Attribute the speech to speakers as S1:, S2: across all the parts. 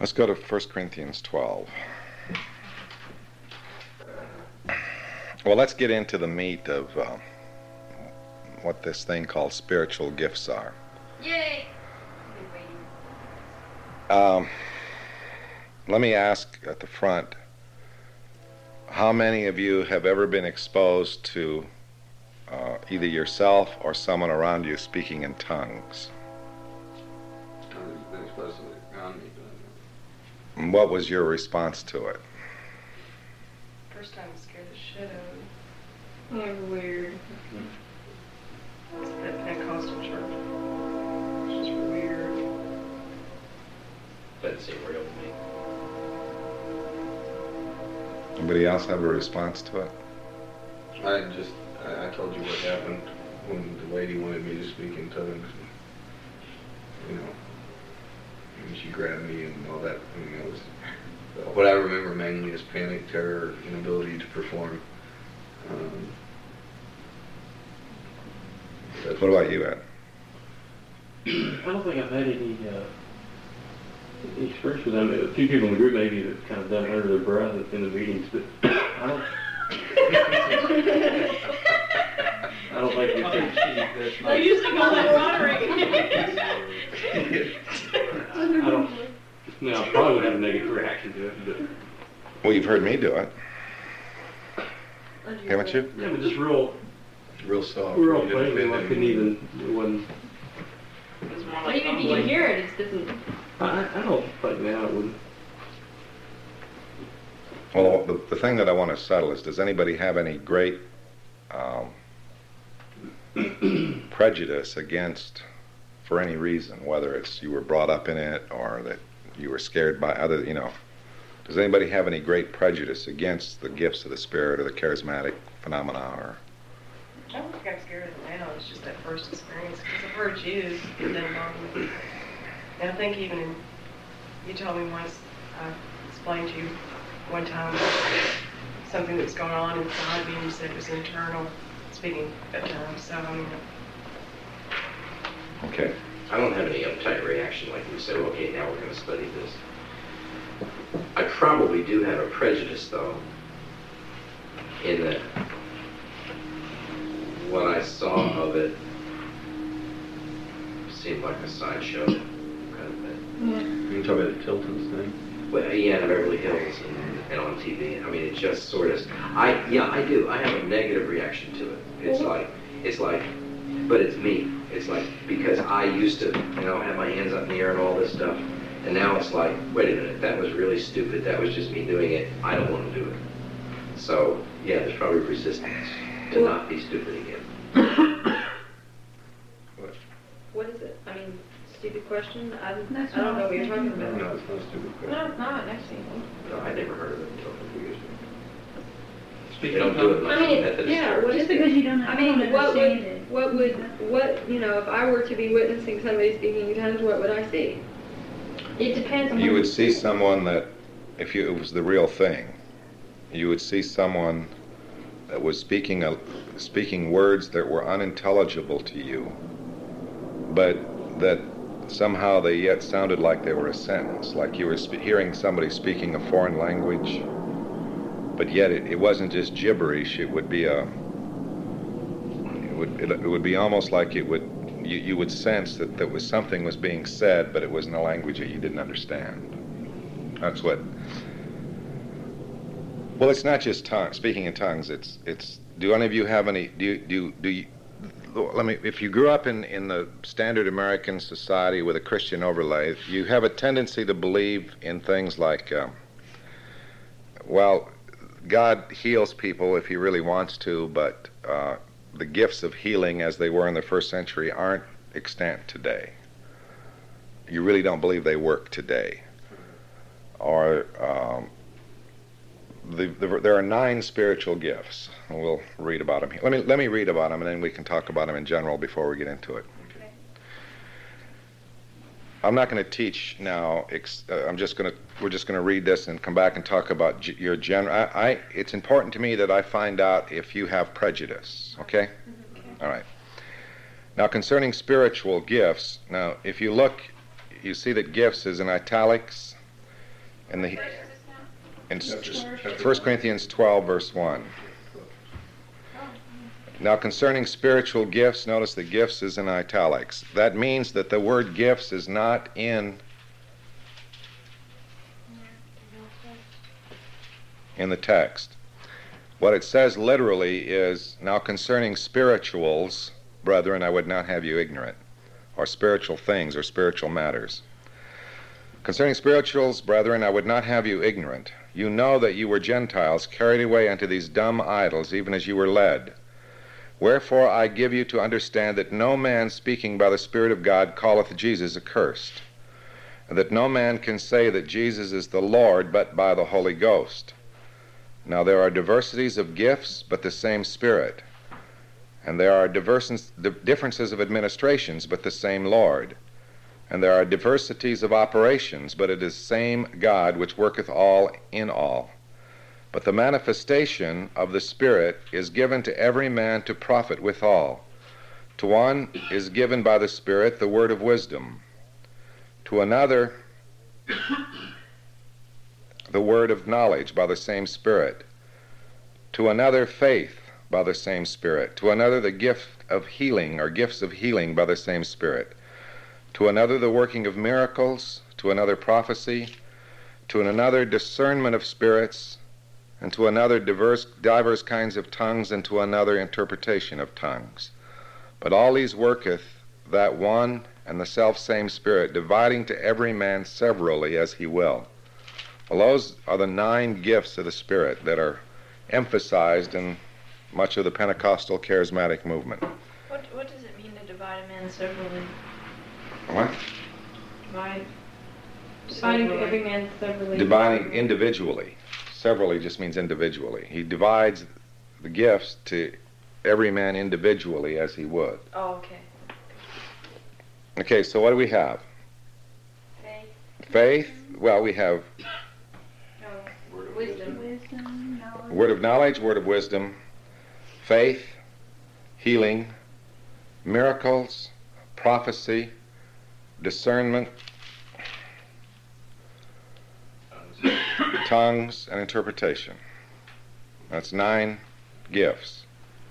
S1: Let's go to 1 Corinthians 12. Well, let's get into the meat of what this thing called spiritual gifts are.
S2: Yay!
S1: Let me ask at the front, how many of you have ever been exposed to either yourself or someone around you speaking in tongues?
S3: Been exposed to it around me, but
S1: And what was your response to it?
S4: First time scared the shit out of me. Weird. It's that Pentecostal church. It's just weird.
S5: Doesn't seem real to me.
S1: Anybody else have a response to it?
S3: I told you what happened when the lady wanted me to speak in tongues. You know, and she grabbed me and all that. I mean, it was what I remember mainly is panic, terror, inability to perform.
S1: What about you, Ed?
S6: I don't think I've had any experience with them. A few people in the group maybe have kind of done it under their breath in the meetings, but I don't. I don't think it's.
S4: They're using all that watering.
S6: I don't. No, I probably would have a negative reaction to it, but.
S1: Well, you've heard me do it. Haven't you?
S6: Yeah, but just real
S3: soft.
S6: plain. I couldn't even. It wasn't.
S2: Well, even if you can hear it, it doesn't.
S6: I don't think now it would.
S1: Well, the thing that I want to settle is, does anybody have any great prejudice against, for any reason, whether it's you were brought up in it or that you were scared by other, does anybody have any great prejudice against the gifts of the Spirit or the charismatic phenomena? Or
S4: I don't think I'm scared of it now. It's just that first experience. Because I've heard you, it doesn't bother me. And I think even you told me once, I explained to you one time something that was going on inside me, and you said it was internal, speaking at times. So, I mean.
S1: okay.
S5: I don't have any uptight reaction like you say, okay, now we're going to study this. I probably do have a prejudice, though, in that what I saw of it seemed like a sideshow kind of thing.
S3: You talk about the Tilton's thing?
S5: Well, yeah, in Beverly Hills and on TV. I mean, it just sort of. I do. I have a negative reaction to it. It's like, but it's me. It's like, because I used to, have my hands up in the air and all this stuff, and now it's like, wait a minute, that was really stupid. That was just me doing it. I don't want to do it. So, yeah, there's probably resistance to not be stupid again.
S2: What is it? I mean, stupid question? I don't
S4: That's
S2: know
S4: what
S2: what you're talking about.
S3: No, it's not a stupid question.
S4: No, it's not, actually.
S5: No, I never heard of it until a few years ago. They
S3: Speaking
S5: don't
S3: of
S5: do it
S3: tongues,
S5: much
S2: I mean,
S5: in Methodist
S2: yeah,
S5: church.
S2: what is
S7: Just because you don't,
S2: I
S7: I
S2: mean,
S7: don't
S2: what
S7: understand it.
S2: if I were to be witnessing somebody speaking in tongues, what would I see?
S4: It depends on
S1: You would see someone that, if it was the real thing, you would see someone that was speaking words that were unintelligible to you, but that somehow they yet sounded like they were a sentence, like you were hearing somebody speaking a foreign language, but yet it wasn't just gibberish. It would be it would be almost like you would sense that there was something was being said, but it was in a language that you didn't understand. That's what. Well, it's not just speaking in tongues. It's. Do any of you have any? Do you? Let me. If you grew up in the standard American society with a Christian overlay, you have a tendency to believe in things like, well, God heals people if He really wants to, but the gifts of healing, as they were in the first century, aren't extant today. You really don't believe they work today, or. There are 9 spiritual gifts, and we'll read about them here. Let me read about them, and then we can talk about them in general before we get into it.
S4: Okay.
S1: I'm not going to teach now. We're just going to read this and come back and talk about your general. It's important to me that I find out if you have prejudice. Okay? All right. Now, concerning spiritual gifts. Now, if you look, you see that gifts is in italics. in the in
S3: Chapter
S1: 1 Corinthians 12, verse 1. Now concerning spiritual gifts, notice the gifts is in italics. That means that the word gifts is not in the text. What it says literally is, now concerning spirituals, brethren, I would not have you ignorant, or spiritual things or spiritual matters. Concerning spirituals, brethren, I would not have you ignorant. You know that you were Gentiles, carried away unto these dumb idols, even as you were led. Wherefore I give you to understand that no man speaking by the Spirit of God calleth Jesus accursed, and that no man can say that Jesus is the Lord but by the Holy Ghost. Now there are diversities of gifts, but the same Spirit. And there are differences of administrations, but the same Lord. And there are diversities of operations, but it is the same God which worketh all in all. But the manifestation of the Spirit is given to every man to profit withal. To one is given by the Spirit the word of wisdom, to another the word of knowledge by the same Spirit, to another faith by the same Spirit, to another the gift of healing or gifts of healing by the same Spirit, to another the working of miracles, to another prophecy, to another discernment of spirits, and to another divers kinds of tongues, and to another interpretation of tongues. But all these worketh that one and the selfsame Spirit, dividing to every man severally as he will. Well, those are the 9 gifts of the Spirit that are emphasized in much of the Pentecostal charismatic movement.
S2: What does it mean to divide a man severally?
S1: What?
S2: Dividing every man severally.
S1: Dividing individually. Severally just means individually. He divides the gifts to every man individually as he would.
S2: Oh, okay.
S1: Okay, so what do we have?
S2: Faith.
S1: Faith. Well, we have
S2: Wisdom.
S1: word of knowledge, word of wisdom, faith, healing, miracles, prophecy, discernment, tongues, and interpretation. That's 9 gifts.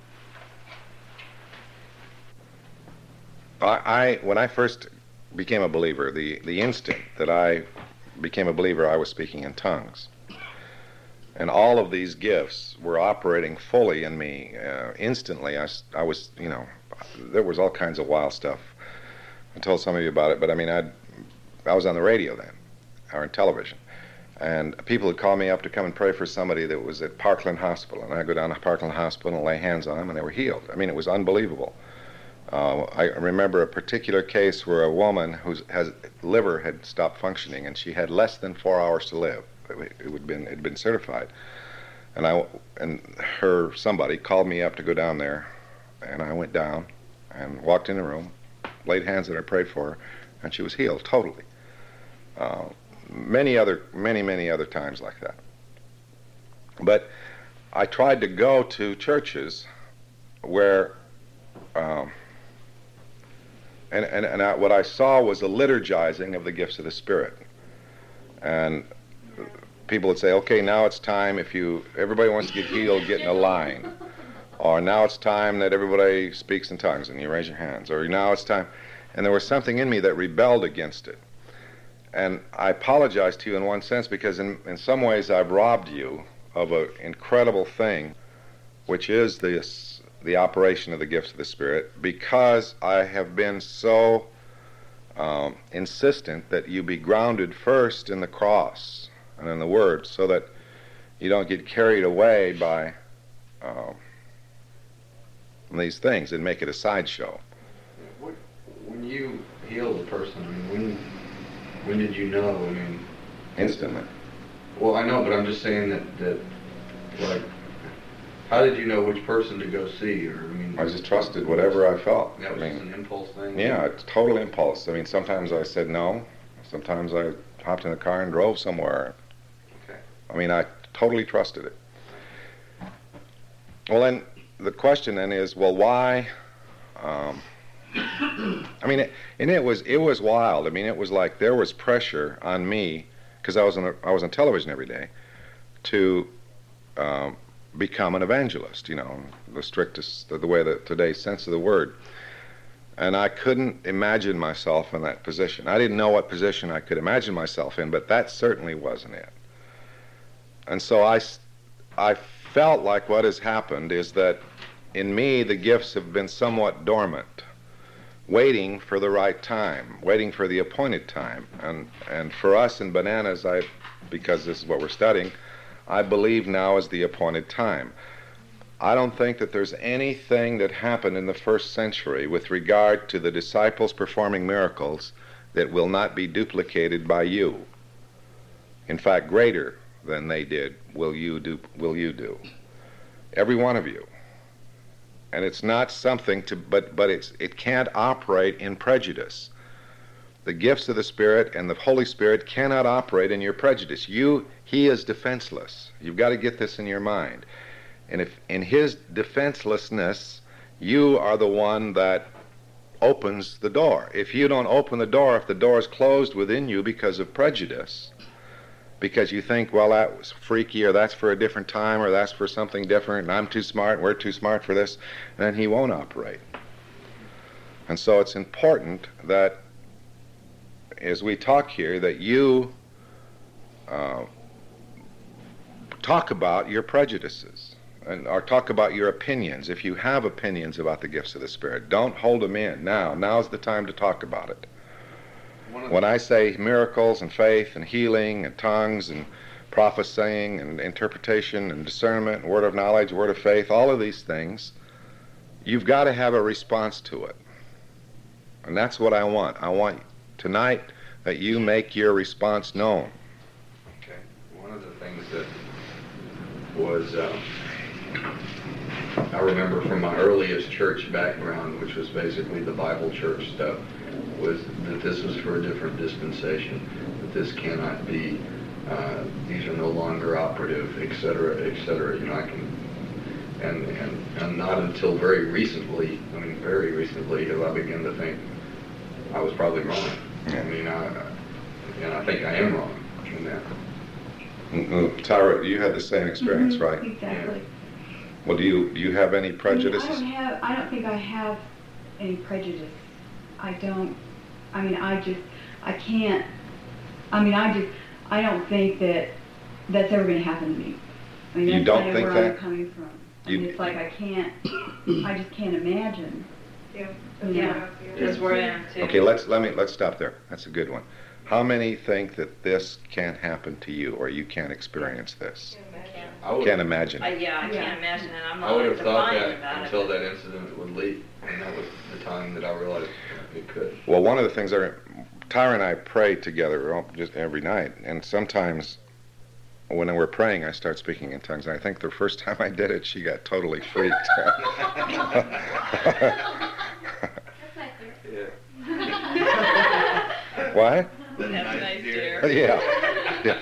S1: When I first became a believer, the instant that I became a believer, I was speaking in tongues. And all of these gifts were operating fully in me instantly. I was, there was all kinds of wild stuff. I told some of you about it, but I mean, I was on the radio then, or in television. And people would call me up to come and pray for somebody that was at Parkland Hospital. And I'd go down to Parkland Hospital and lay hands on them, and they were healed. I mean, it was unbelievable. I remember a particular case where a woman whose liver had stopped functioning, and she had less than 4 hours to live. It had been certified. And somebody called me up to go down there, and I went down and walked in the room, laid hands on her, prayed for her, and she was healed totally. Many other times like that. But I tried to go to churches where, what I saw was a liturgizing of the gifts of the Spirit. And people would say, okay, now it's time, everybody wants to get healed, get in a line. Or now it's time that everybody speaks in tongues, and you raise your hands. Or now it's time. And there was something in me that rebelled against it. And I apologize to you in one sense, because in some ways I've robbed you of an incredible thing, which is the operation of the gifts of the Spirit, because I have been so insistent that you be grounded first in the cross and in the Word, so that you don't get carried away by these things and make it a sideshow.
S3: When you healed a person, I mean, when did you know? I mean,
S1: instantly.
S3: Well, I know, but I'm just saying that like, how did you know which person to go see? Or
S1: I just trusted whatever I felt.
S3: That was just an impulse thing?
S1: Yeah, it's total impulse. I mean, sometimes I said no. Sometimes I hopped in a car and drove somewhere.
S3: Okay.
S1: I mean, I totally trusted it. Well, then the question then is, well, why? I mean, and it was wild. I mean, it was like there was pressure on me because I was on television every day, to become an evangelist, the strictest, the way that today's sense of the word. And I couldn't imagine myself in that position. I didn't know what position I could imagine myself in, but that certainly wasn't it. And so I felt like what has happened is that in me the gifts have been somewhat dormant, waiting for the right time, waiting for the appointed time. And for us in Bananas, because this is what we're studying, I believe now is the appointed time. I don't think that there's anything that happened in the first century with regard to the disciples performing miracles that will not be duplicated by you. In fact, greater than they did will you do. Every one of you. And it's not something but it can't operate in prejudice. The gifts of the Spirit and the Holy Spirit cannot operate in your prejudice. He is defenseless. You've got to get this in your mind. And if in his defenselessness, you are the one that opens the door. If you don't open the door, if the door is closed within you because of prejudice, because you think, well, that was freaky, or that's for a different time, or that's for something different, and I'm too smart, and we're too smart for this, then he won't operate. And so it's important that as we talk here, that you talk about your prejudices, or talk about your opinions. If you have opinions about the gifts of the Spirit, don't hold them in. Now's the time to talk about it. When I say miracles and faith and healing and tongues and prophesying and interpretation and discernment and word of knowledge, word of faith, all of these things, you've got to have a response to it. And that's what I want. I want tonight that you make your response known.
S3: Okay. One of the things that was, I remember from my earliest church background, which was basically the Bible church stuff, was that this was for a different dispensation, that this cannot be, these are no longer operative, et cetera, and not until very recently have I begun to think I was probably wrong. And I think I am wrong in that.
S1: Tyra, you had the same experience, right?
S7: Exactly.
S3: Yeah.
S1: Well, do you have any prejudices?
S7: I don't think I have any prejudice. I don't think that that's ever going to happen to me. I mean,
S1: You
S7: that's
S1: don't
S7: kind of
S1: think
S7: where
S1: that?
S7: I'm coming from. It's like I just can't imagine.
S4: Yeah.
S7: Yeah.
S4: That's where I am too.
S1: Okay, let's stop there. That's a good one. How many think that this can't happen to you, or you can't experience this?
S3: I would,
S1: Can't imagine.
S4: I can't imagine it. I'm
S3: I
S4: not
S3: would have thought
S4: defiant
S3: that
S4: about
S3: until
S4: it.
S3: that incident would leave, and that was the time that I realized it could.
S1: Well, one of the things Tyra and I pray together just every night, and sometimes when we're praying, I start speaking in tongues. And I think the first time I did it, she got totally freaked. What?
S4: That's nice, dear.
S1: Yeah.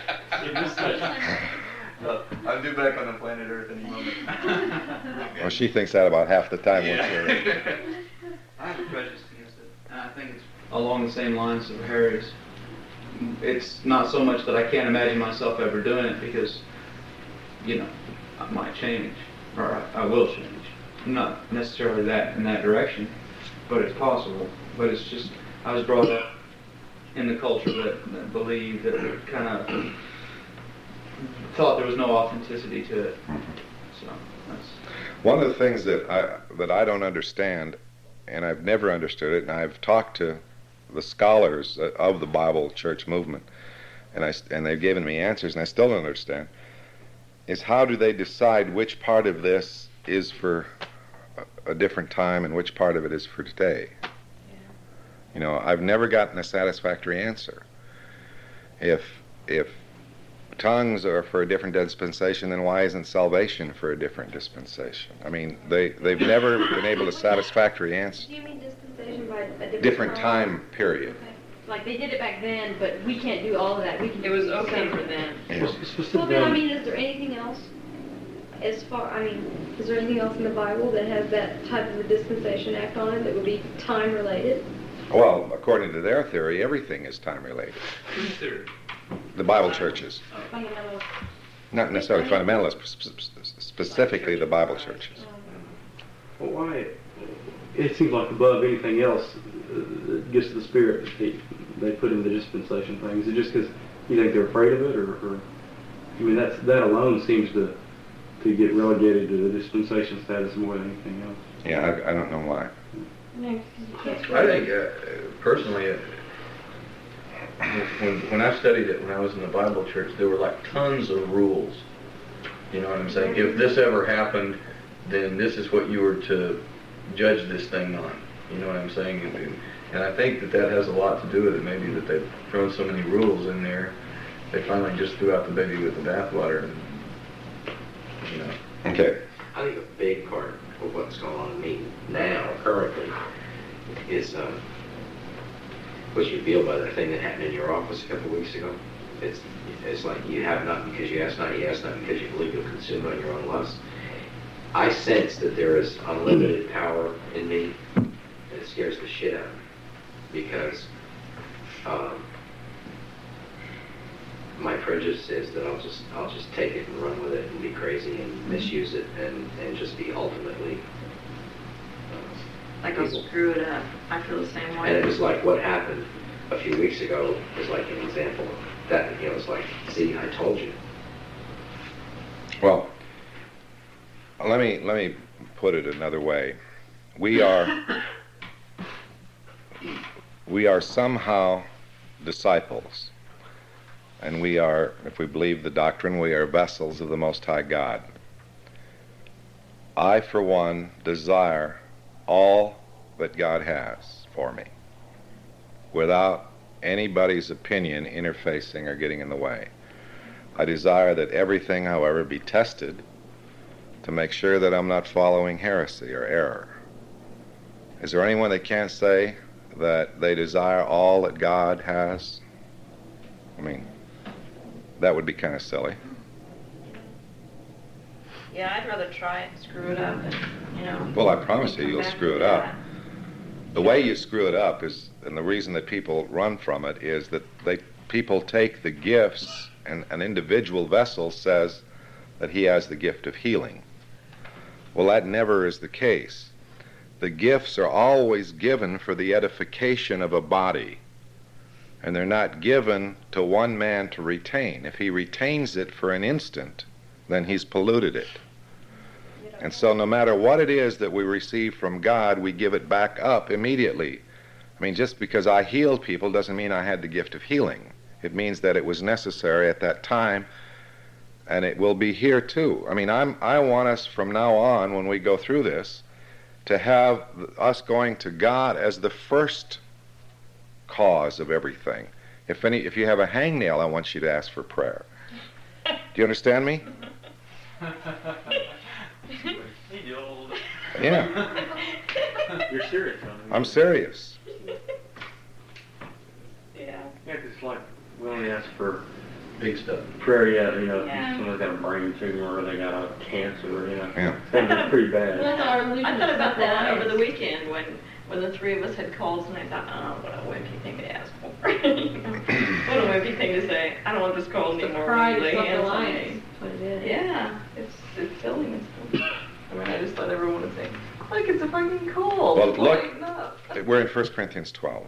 S8: I'm due back on the planet Earth any moment.
S1: Well, she thinks that about half the time.
S8: I have a prejudice against it, and I think it's along the same lines of Harry's. It's not so much that I can't imagine myself ever doing it, because, I might change, or I will change. Not necessarily that in that direction, but it's possible. But it's just, I was brought up in the culture that believed, that kind of thought there was no authenticity to it. So that's
S1: One of the things that I don't understand, and I've never understood it, and I've talked to the scholars of the Bible church movement, and they've given me answers, and I still don't understand, is how do they decide which part of this is for a different time and which part of it is for today? I've never gotten a satisfactory answer. If tongues are for a different dispensation, then why isn't salvation for a different dispensation? I mean, they've never been able to satisfactory answer.
S2: Do you mean dispensation by a
S1: Different time period.
S2: Okay. Like they did it back then, but we can't do all of that. We can.
S4: It was okay for them.
S2: Well, then, is there anything else? Is there anything else in the Bible that has that type of a dispensation act on it that would be time related?
S1: Well, according to their theory, everything is time related.
S8: whose theory.
S1: The Bible churches.
S2: Fundamentalist.
S1: Not necessarily fundamentalists, specifically the Bible churches.
S6: Well, why? It seems like above anything else that gets to the Spirit that they put in the dispensation thing. Is it just because you think they're afraid of it, or I mean, that alone seems to get relegated to the dispensation status more than anything else.
S1: Yeah, I don't know why.
S3: I think, personally, when I studied it, when I was in the Bible church, there were like tons of rules. You know what I'm saying? If this ever happened, then this is what you were to judge this thing on. You know what I'm saying? And I think that has a lot to do with it. Maybe that they've thrown so many rules in there, they finally just threw out the baby with the bathwater. And, you know.
S1: Okay.
S5: I think a big part of what's going on in me now, currently, is what you feel by the thing that happened in your office a couple of weeks ago. It's like you have not because you ask not, you ask not because you believe you'll consume on your own lust. I sense that there is unlimited power in me, and it scares the shit out of me because my prejudice is that I'll just take it and run with it and be crazy and misuse it and just be ultimately
S7: Like I'll screw it up. I feel the same way.
S5: And it was like what happened a few weeks ago was like an example of that. You know, it's like, see, I told you.
S1: Well, let me put it another way. We are somehow disciples, and we are, if we believe the doctrine, we are vessels of the Most High God. I, for one, desire all that God has for me, without anybody's opinion interfacing or getting in the way. I desire that everything, however, be tested to make sure that I'm not following heresy or error. Is there anyone that can't say that they desire all that God has? I mean, that would be kind of silly.
S7: Yeah, I'd rather try it and screw it up and, you know.
S1: Well, I promise you, you'll
S7: come
S1: screw it
S7: back
S1: up. The way you screw it up is, and the reason that people run from it is that people take the gifts, and an individual vessel says that he has the gift of healing. Well, that never is the case. The gifts are always given for the edification of a body, and they're not given to one man to retain. If he retains it for an instant, then he's polluted it. And so no matter what it is that we receive from God, we give it back up immediately. I mean, just because I healed people doesn't mean I had the gift of healing. It means that it was necessary at that time, and it will be here too. I mean, I want us from now on, when we go through this, to have us going to God as the first cause of everything. If you have a hangnail, I want you to ask for prayer. Do you understand me? Yeah.
S6: You're serious, huh?
S1: I'm serious.
S7: Yeah.
S6: Yeah, 'cause it's like we only ask for
S3: Big stuff.
S6: prayer, you know,
S7: Yeah.
S6: if someone's got a brain tumor or they got a cancer, you know.
S1: Yeah.
S6: Things pretty bad.
S7: I thought about that over the weekend when the three of us had calls, and I thought, oh, what a wimpy thing to ask for. What a wimpy thing to say. I don't want this call anymore.
S2: Pride
S7: Lay
S2: of
S7: hands on
S2: self-reliance.
S7: me.
S2: That's what it is.
S7: Yeah, it's silly and stuff. I mean, I just let everyone say, look, it's a fucking cold.
S1: Well, look,
S7: Lighten up.
S1: we're in 1 Corinthians 12.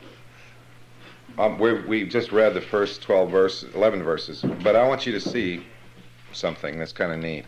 S1: We just read the first 11 verses, but I want you to see something that's kind of neat.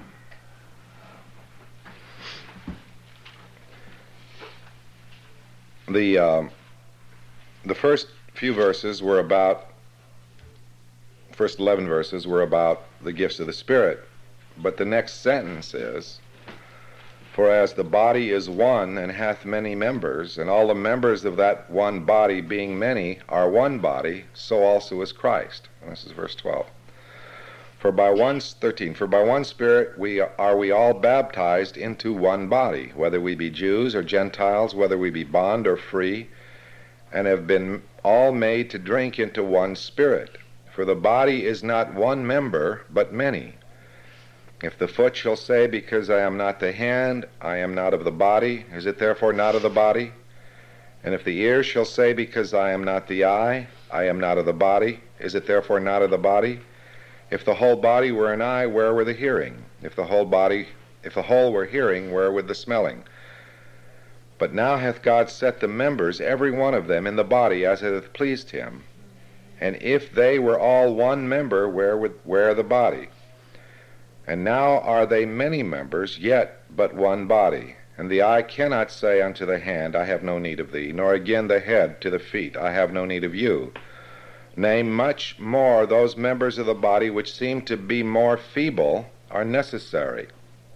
S1: The first few verses were about, first 11 verses were about the gifts of the Spirit, but the next sentence is, for as the body is one and hath many members, and all the members of that one body being many are one body, so also is Christ. And this is verse 12. For by one Spirit we are all baptized into one body, whether we be Jews or Gentiles, whether we be bond or free, and have been all made to drink into one Spirit. For the body is not one member, but many. If the foot shall say, because I am not the hand, I am not of the body, is it therefore not of the body? And if the ear shall say, because I am not the eye, I am not of the body, Is it therefore not of the body? If the whole body were an eye, where were the hearing? If the whole were hearing, where would the smelling? But now hath God set the members, every one of them, in the body as it hath pleased him. And if they were all one member, where the body? And now are they many members, yet but one body. And the eye cannot say unto the hand, I have no need of thee, nor again the head to the feet, I have no need of you. Nay, much more those members of the body which seem to be more feeble are necessary.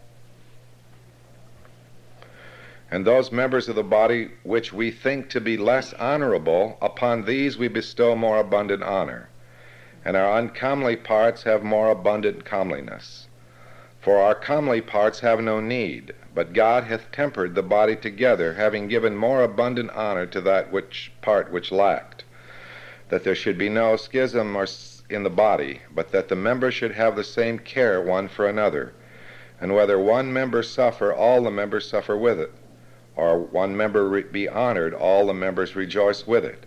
S1: And those members of the body which we think to be less honorable, upon these we bestow more abundant honor. And our uncomely parts have more abundant comeliness. For our comely parts have no need, but God hath tempered the body together, having given more abundant honor to that part which lacked, that there should be no schism in the body, but that the members should have the same care one for another. And whether one member suffer, all the members suffer with it. Or one member be honored, all the members rejoice with it.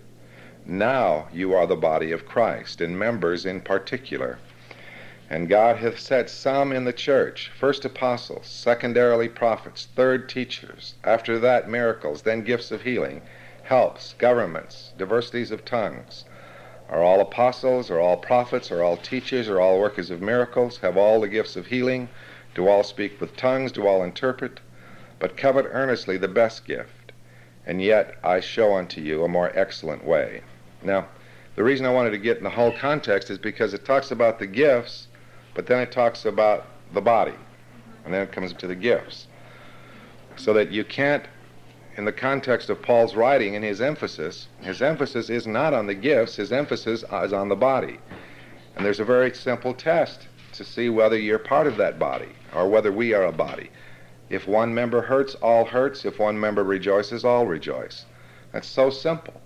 S1: Now you are the body of Christ, and members in particular. And God hath set some in the church, first apostles, secondarily prophets, third teachers, after that miracles, then gifts of healing, helps, governments, diversities of tongues. Are all apostles, are all prophets, are all teachers, are all workers of miracles, have all the gifts of healing, do all speak with tongues, do all interpret? But covet earnestly the best gift, and yet I show unto you a more excellent way. Now, the reason I wanted to get in the whole context is because it talks about the gifts, but then it talks about the body, and then it comes to the gifts. So that you can't, in the context of Paul's writing and his emphasis is not on the gifts, his emphasis is on the body. And there's a very simple test to see whether you're part of that body, or whether we are a body. If one member hurts, all hurts. If one member rejoices, all rejoice. That's so simple.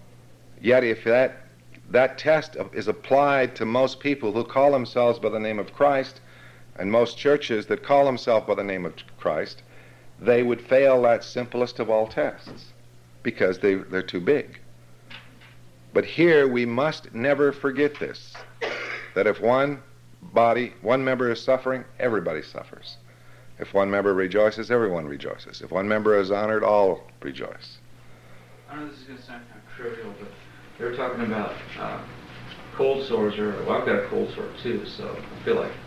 S1: Yet if that test is applied to most people who call themselves by the name of Christ, and most churches that call themselves by the name of Christ, they would fail that simplest of all tests, because they're too big. But here we must never forget this, that if one member is suffering, everybody suffers. If one member rejoices, everyone rejoices. If one member is honored, all rejoice.
S8: I know this is going to sound kind of trivial, but they were talking about cold sores, well, I've got a cold sore too, so I feel like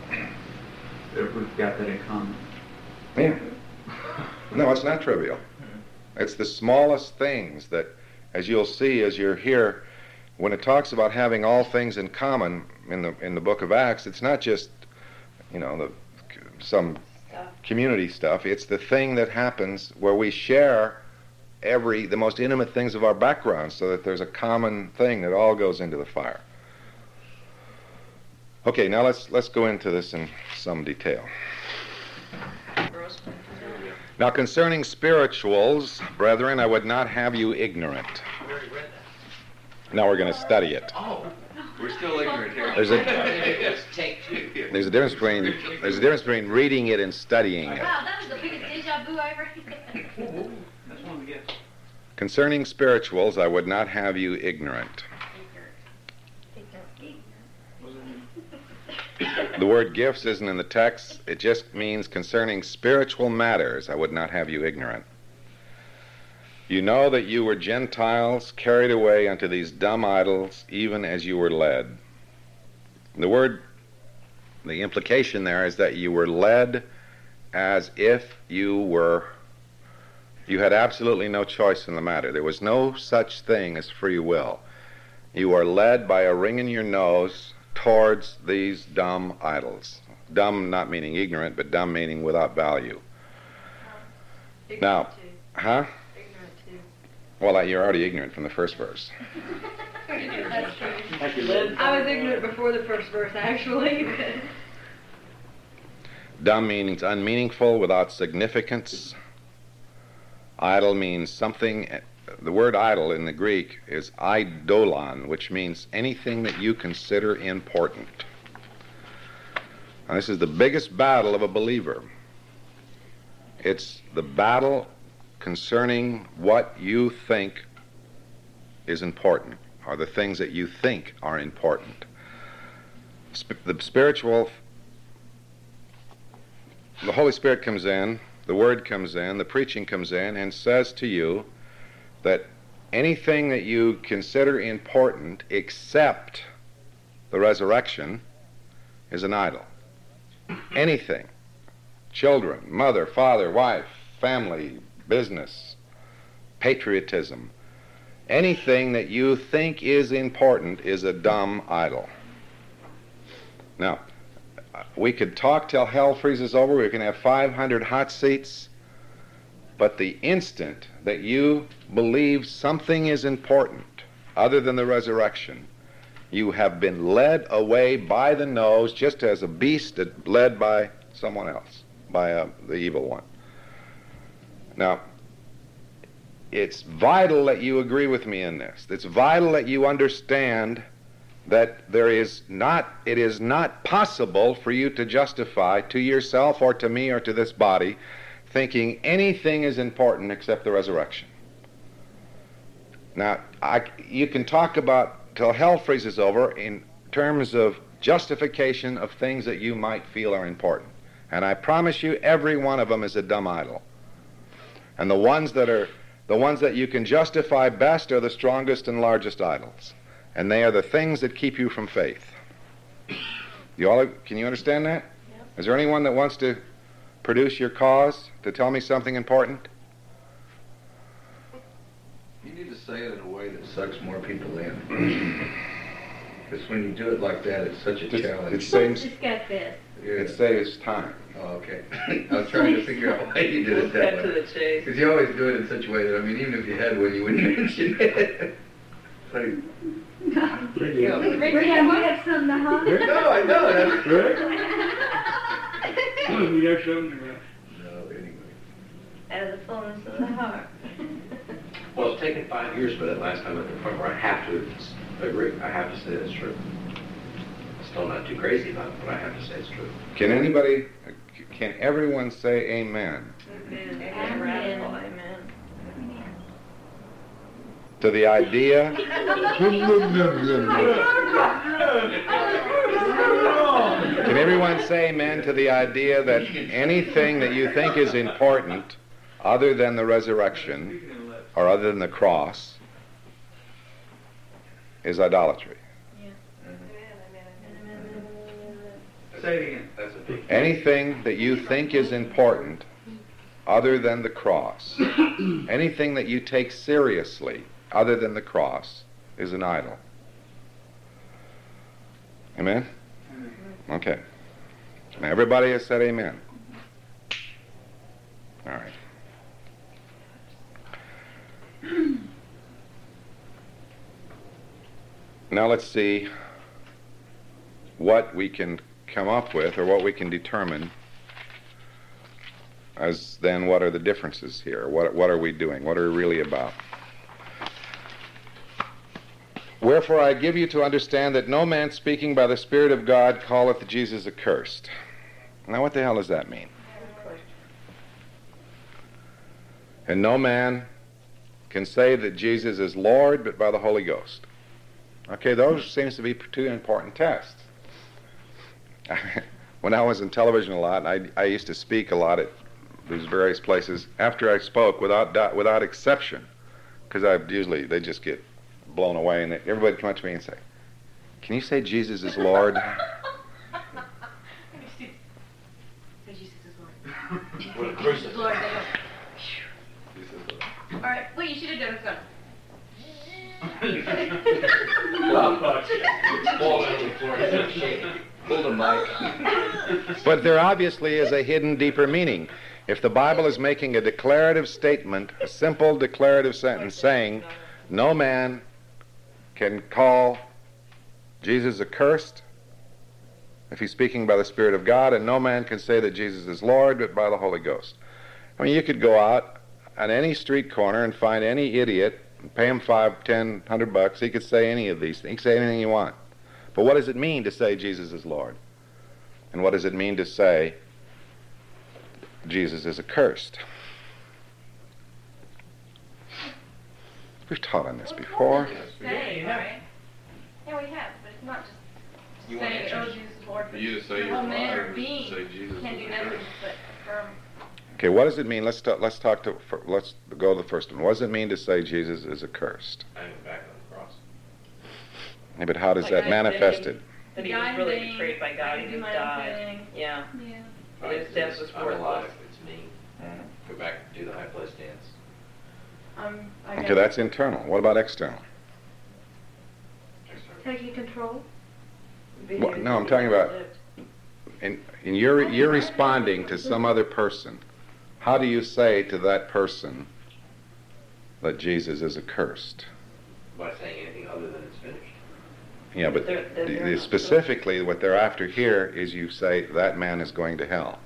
S8: we've got that in common.
S1: Yeah. No, it's not trivial. It's the smallest things that, as you'll see as you're here, when it talks about having all things in common in the book of Acts, it's not just, some community stuff. It's the thing that happens where we share the most intimate things of our background, so that there's a common thing that all goes into the fire. Okay, now let's go into this in some detail. Now concerning spirituals, brethren, I would not have you ignorant. Now we're going to study it.
S3: Oh, we're still ignorant here.
S1: There's a difference between reading it and studying it.
S2: Wow, that was the biggest deja vu I ever had.
S8: That's one of the gifts.
S1: Concerning spirituals, I would not have you ignorant. The word gifts isn't in the text. It just means concerning spiritual matters, I would not have you ignorant. You know that you were Gentiles carried away unto these dumb idols, even as you were led. The implication there is that you were led as if you had absolutely no choice in the matter. There was no such thing as free will. You are led by a ring in your nose towards these dumb idols. Dumb not meaning ignorant, but dumb meaning without value. Now, huh? Well, you're already ignorant from the first verse.
S2: That's true. I was ignorant before the first verse, actually.
S1: Dumb means unmeaningful, without significance. Idol means something. The word idol in the Greek is eidolon, which means anything that you consider important. Now, this is the biggest battle of a believer. It's the battle concerning what you think is important, are the things that you think are important. The Holy Spirit comes in, the Word comes in, the preaching comes in, and says to you that anything that you consider important except the resurrection is an idol. Anything. Children, mother, father, wife, family, business, patriotism. Anything that you think is important is a dumb idol. Now, we could talk till hell freezes over. We can have 500 hot seats. But the instant that you believe something is important other than the resurrection, you have been led away by the nose, just as a beast is led by someone else, by the evil one. Now, it's vital that you agree with me in this. It's vital that you understand that it is not possible for you to justify to yourself or to me or to this body thinking anything is important except the resurrection. Now, you can talk about till hell freezes over in terms of justification of things that you might feel are important. And I promise you, every one of them is a dumb idol. And the ones that you can justify best are the strongest and largest idols. And they are the things that keep you from faith. Can you understand that?
S7: Yep.
S1: Is there anyone that wants to produce your cause to tell me something important?
S3: You need to say it in a way that sucks more people in. Because when you do it like that, it's such a challenge.
S1: It saves,
S2: Just got this.
S3: Yeah.
S1: it saves time.
S3: Oh, okay. I was trying to figure out why you did it that
S4: Cut to
S3: way.
S4: the chase.
S3: Because you always do it in such a way that, I mean, even if you had one, you wouldn't mention it. Like,
S6: Ricky,
S3: you know,
S2: Ricky, have you had something to hide?
S3: no, I know. That's,
S6: Rick? You got something to write.
S3: no, anyway.
S2: Out of the fullness of the heart.
S5: Well, it's taken 5 years, but that last time at the point where I have to agree. I have to say that's true. Still not too crazy about it, but I have to say it's true.
S1: Can everyone say amen
S7: Amen. Radical, amen.
S1: to the idea? Can everyone say amen to the idea that anything that you think is important other than the resurrection or other than the cross is idolatry?
S8: Say it again.
S5: That's a big
S1: Anything that you think is important other than the cross, anything that you take seriously other than the cross is an idol. Amen? Okay. Now everybody has said amen. All right. Now let's see what we can come up with, or what we can determine as then what are the differences here? What are we doing? What are we really about? Wherefore I give you to understand that no man speaking by the Spirit of God calleth Jesus accursed. Now what the hell does that mean? And no man can say that Jesus is Lord but by the Holy Ghost. Okay, those seems to be two important tests. When I was in television a lot, I used to speak a lot at these various places. After I spoke, without exception, because they just get blown away, and everybody would come up to me and say, "Can you say Jesus is Lord?"
S2: Jesus is Lord.
S5: Jesus
S2: is Lord. All right, what you should have done is gone.
S5: Hold the mic.
S1: But there obviously is a hidden, deeper meaning. If the Bible is making a declarative statement, a simple declarative sentence saying, no man can call Jesus accursed if he's speaking by the Spirit of God, and no man can say that Jesus is Lord but by the Holy Ghost. I mean, you could go out on any street corner and find any idiot and pay him $5, $10, $100. He could say any of these things. He can say anything you want. But what does it mean to say Jesus is Lord? And what does it mean to say Jesus is accursed? We've taught on this before.
S7: Say, right?
S2: Yeah, we have, but it's not just
S3: You want
S2: saying,
S3: to
S2: oh,
S3: change-
S2: Jesus is Lord.
S3: For you to say you're
S2: Oh, man,
S3: alive
S2: or
S3: is to
S2: being
S3: say Jesus
S2: can
S3: is
S2: do
S3: the
S2: nothing
S3: Lord.
S2: but affirm.
S1: Okay, what does it mean? Let's go to the first one. What does it mean to say Jesus is accursed?
S3: Hanging back on the cross.
S1: Yeah, but how does
S4: Like
S1: that
S4: I
S1: manifest
S4: think-
S1: it?
S4: That he
S2: Die
S4: was really
S2: thing,
S4: betrayed by God,
S2: I
S4: he
S2: do my own
S4: died.
S2: thing.
S4: Yeah.
S2: Yeah.
S4: His death was
S5: I'm
S4: worthless.
S5: alive. It's me. Go back and do the high place dance.
S1: Okay, that's internal. What about external?
S2: Taking control.
S1: Well, no, I'm talking about in you're responding to some other person. How do you say to that person that Jesus is accursed?
S5: By saying anything other than it's finished.
S1: Yeah, but
S4: They're not
S1: specifically what they're after here is you say that man is going to hell.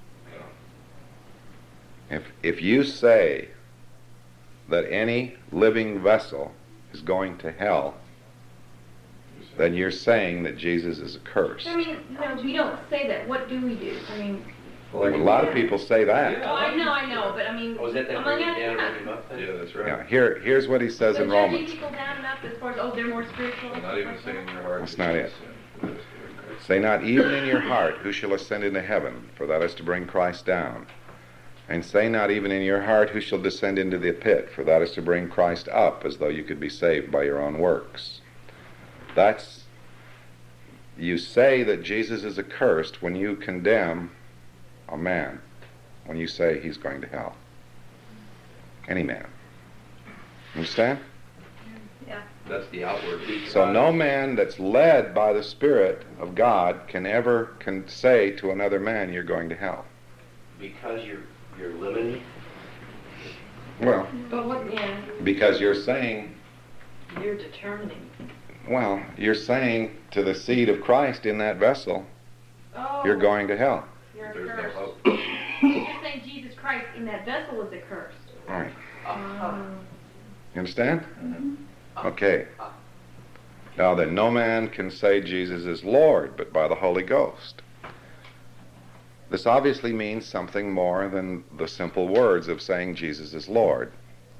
S1: If you say that any living vessel is going to hell, then you're saying that Jesus is accursed.
S2: I mean, no, we don't say that. What do we do? I mean,
S1: Well, a lot of people say that.
S2: oh, I know, but I mean,
S5: Oh, is that
S2: among
S5: bringing
S2: us,
S5: down,
S2: yeah.
S5: bringing up thing?
S3: Yeah, that's right.
S1: Yeah, here's what he says
S2: So
S1: in
S2: judging
S1: Romans.
S2: people down and up as far as, oh, they're more spiritual.
S3: Not even saying in your heart.
S1: That's
S3: that
S1: not
S3: you
S1: it.
S3: sin.
S1: Say not even in your heart, who shall ascend into heaven, for that is to bring Christ down. And say not even in your heart, who shall descend into the pit, for that is to bring Christ up, as though you could be saved by your own works. That's, you say that Jesus is accursed when you condemn a man, when you say he's going to hell. Any man. Understand?
S2: Yeah.
S5: That's the outward.
S1: So no man that's led by the Spirit of God can ever say to another man, you're going to hell.
S5: Because you're limiting.
S1: Well,
S2: But what, yeah.
S1: because you're saying,
S7: You're determining.
S1: well, you're saying to the seed of Christ in that vessel,
S2: Oh,
S1: you're going to hell.
S2: You're
S3: There's no
S2: accursed.
S3: hope.
S2: You're saying Jesus Christ in that vessel is accursed.
S1: All right.
S2: Oh.
S1: You understand? Okay. Now then, no man can say Jesus is Lord, but by the Holy Ghost. This obviously means something more than the simple words of saying Jesus is Lord.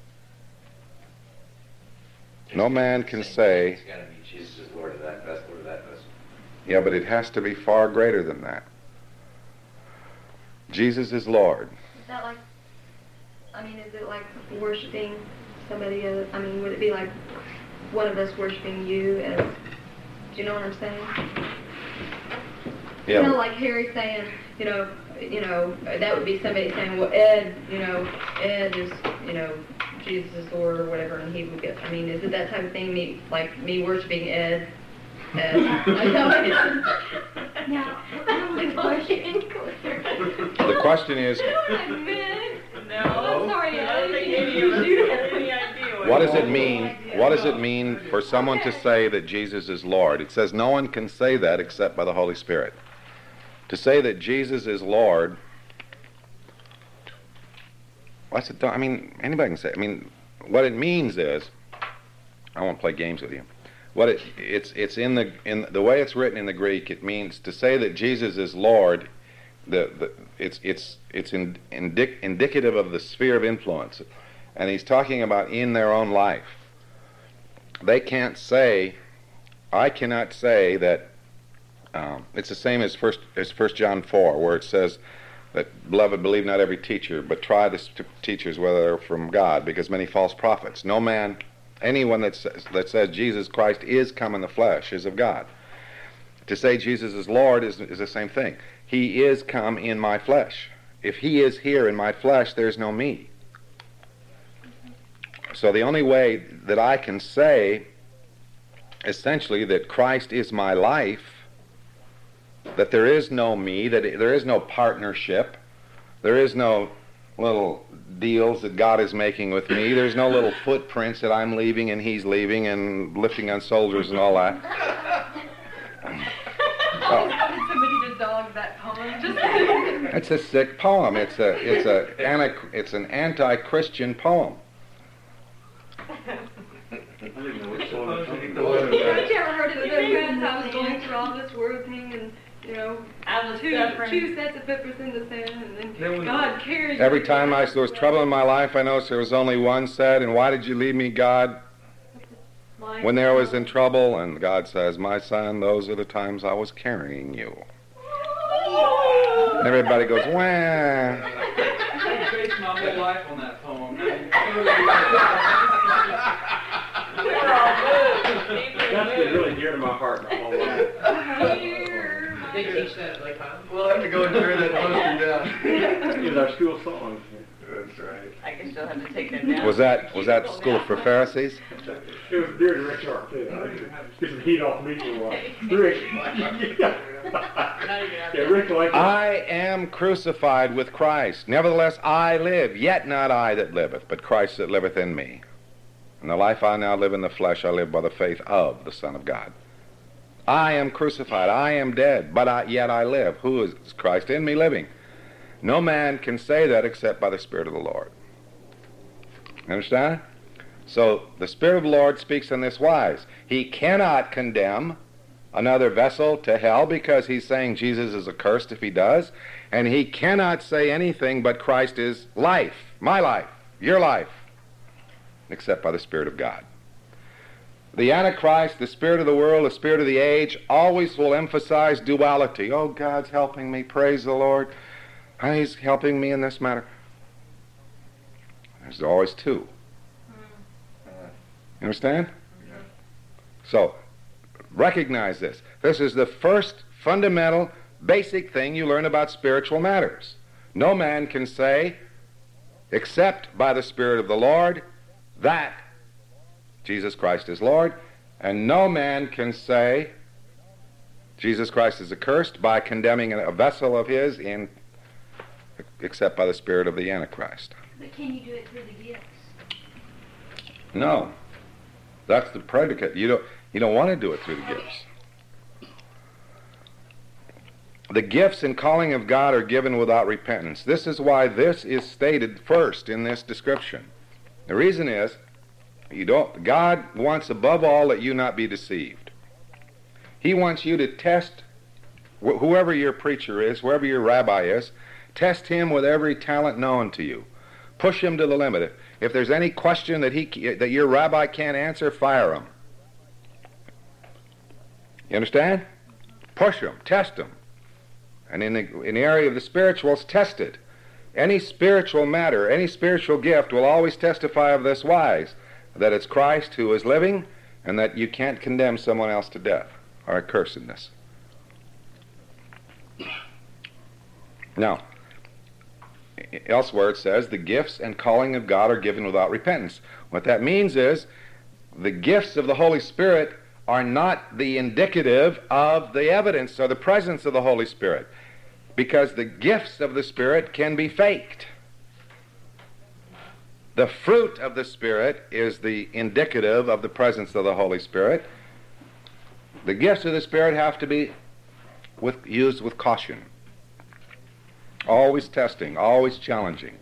S1: No man can say,
S5: It's got to be Jesus is Lord of that vessel or that vessel.
S1: yeah, but it has to be far greater than that. Jesus is Lord.
S2: Is that like, I mean, is it like worshiping somebody else? I mean, would it be like one of us worshiping you as, do you know what I'm saying?
S1: Yeah.
S2: You know, like Harry saying, you know, that would be somebody saying, well, Ed is, Jesus is Lord or whatever, and he would get, I mean, is it that type of thing, me worshiping Ed? Yeah.
S1: The question is,
S7: No.
S2: I'm sorry,
S7: I don't think any of us have any idea
S1: what does it mean? What does it mean for someone to say that Jesus is Lord? It says no one can say that except by the Holy Spirit. To say that Jesus is Lord, what's it? I mean, anybody can say it. I mean, what it means is, I won't play games with you. What it's in the way it's written in the Greek. It means to say that Jesus is Lord. It's indicative of the sphere of influence, and he's talking about in their own life. They can't say, I cannot say that. It's the same as 1 John 4, where it says that, beloved, believe not every teacher, but try the teachers whether they're from God, because many false prophets. No man, anyone that says Jesus Christ is come in the flesh is of God. To say Jesus is Lord is the same thing. He is come in my flesh. If he is here in my flesh, there's no me. So the only way that I can say, essentially, that Christ is my life, that there is no me, that there is no partnership, there is no little deals that God is making with me, there's no little footprints that I'm leaving and he's leaving and lifting on soldiers and all that.
S2: Somebody just dogged that poem.
S1: It's a sick poem. It's an anti-Christian poem.
S2: Haven't you ever heard of the friends I was going through all this word thing and,
S7: I was
S2: two
S7: suffering.
S2: sets of footprints in the sand, and
S8: Then
S2: then
S8: when-
S2: God carries you.
S1: Every time there was trouble in my life, I noticed there was only one said, and why did you leave me, God, when there was in trouble? And God says, my son, those are the times I was carrying you. And everybody goes, wah.
S8: I based my whole life on that poem.
S6: That's been really dear to my heart my whole life.
S9: They teach that at Lake Highland?
S3: We'll have to go and tear that poster down.
S6: It was our school song.
S3: That's right.
S7: I guess you'll have to take that down.
S1: Was that school for Pharisees?
S6: It was dear to Rick Sharp, too. Get some heat off me for a while. Rick. Yeah, Rick liked it.
S1: I am crucified with Christ. Nevertheless, I live, yet not I that liveth, but Christ that liveth in me. And the life I now live in the flesh, I live by the faith of the Son of God. I am crucified, I am dead, but yet I live. Who is Christ in me living? No man can say that except by the Spirit of the Lord. Understand? So the Spirit of the Lord speaks in this wise. He cannot condemn another vessel to hell because he's saying Jesus is accursed if he does, and he cannot say anything but Christ is life, my life, your life, except by the Spirit of God. The Antichrist, the spirit of the world, the spirit of the age, always will emphasize duality. Oh, God's helping me, praise the Lord. He's helping me in this matter. There's always two. You understand? So, recognize this. This is the first fundamental, basic thing you learn about spiritual matters. No man can say, except by the Spirit of the Lord, that Jesus Christ is Lord, and no man can say Jesus Christ is accursed by condemning a vessel of his except by the spirit of the Antichrist.
S10: But can you do it through the gifts?
S1: No. That's the predicate. You don't want to do it through the gifts. The gifts and calling of God are given without repentance. This is why this is stated first in this description. The reason is, God wants above all that you not be deceived. He wants you to test whoever your preacher is, whoever your rabbi is, test him with every talent known to you. Push him to the limit. If there's any question that your rabbi can't answer, fire him. You understand? Push him, test him. And in the area of the spirituals, test it. Any spiritual matter, any spiritual gift will always testify of this wise, that it's Christ who is living, and that you can't condemn someone else to death or accursedness. Now, elsewhere it says the gifts and calling of God are given without repentance. What that means is the gifts of the Holy Spirit are not the indicative of the evidence or the presence of the Holy Spirit, because the gifts of the Spirit can be faked. The fruit of the Spirit is the indicative of the presence of the Holy Spirit. The gifts of the Spirit have to be used with caution. Always testing, always challenging.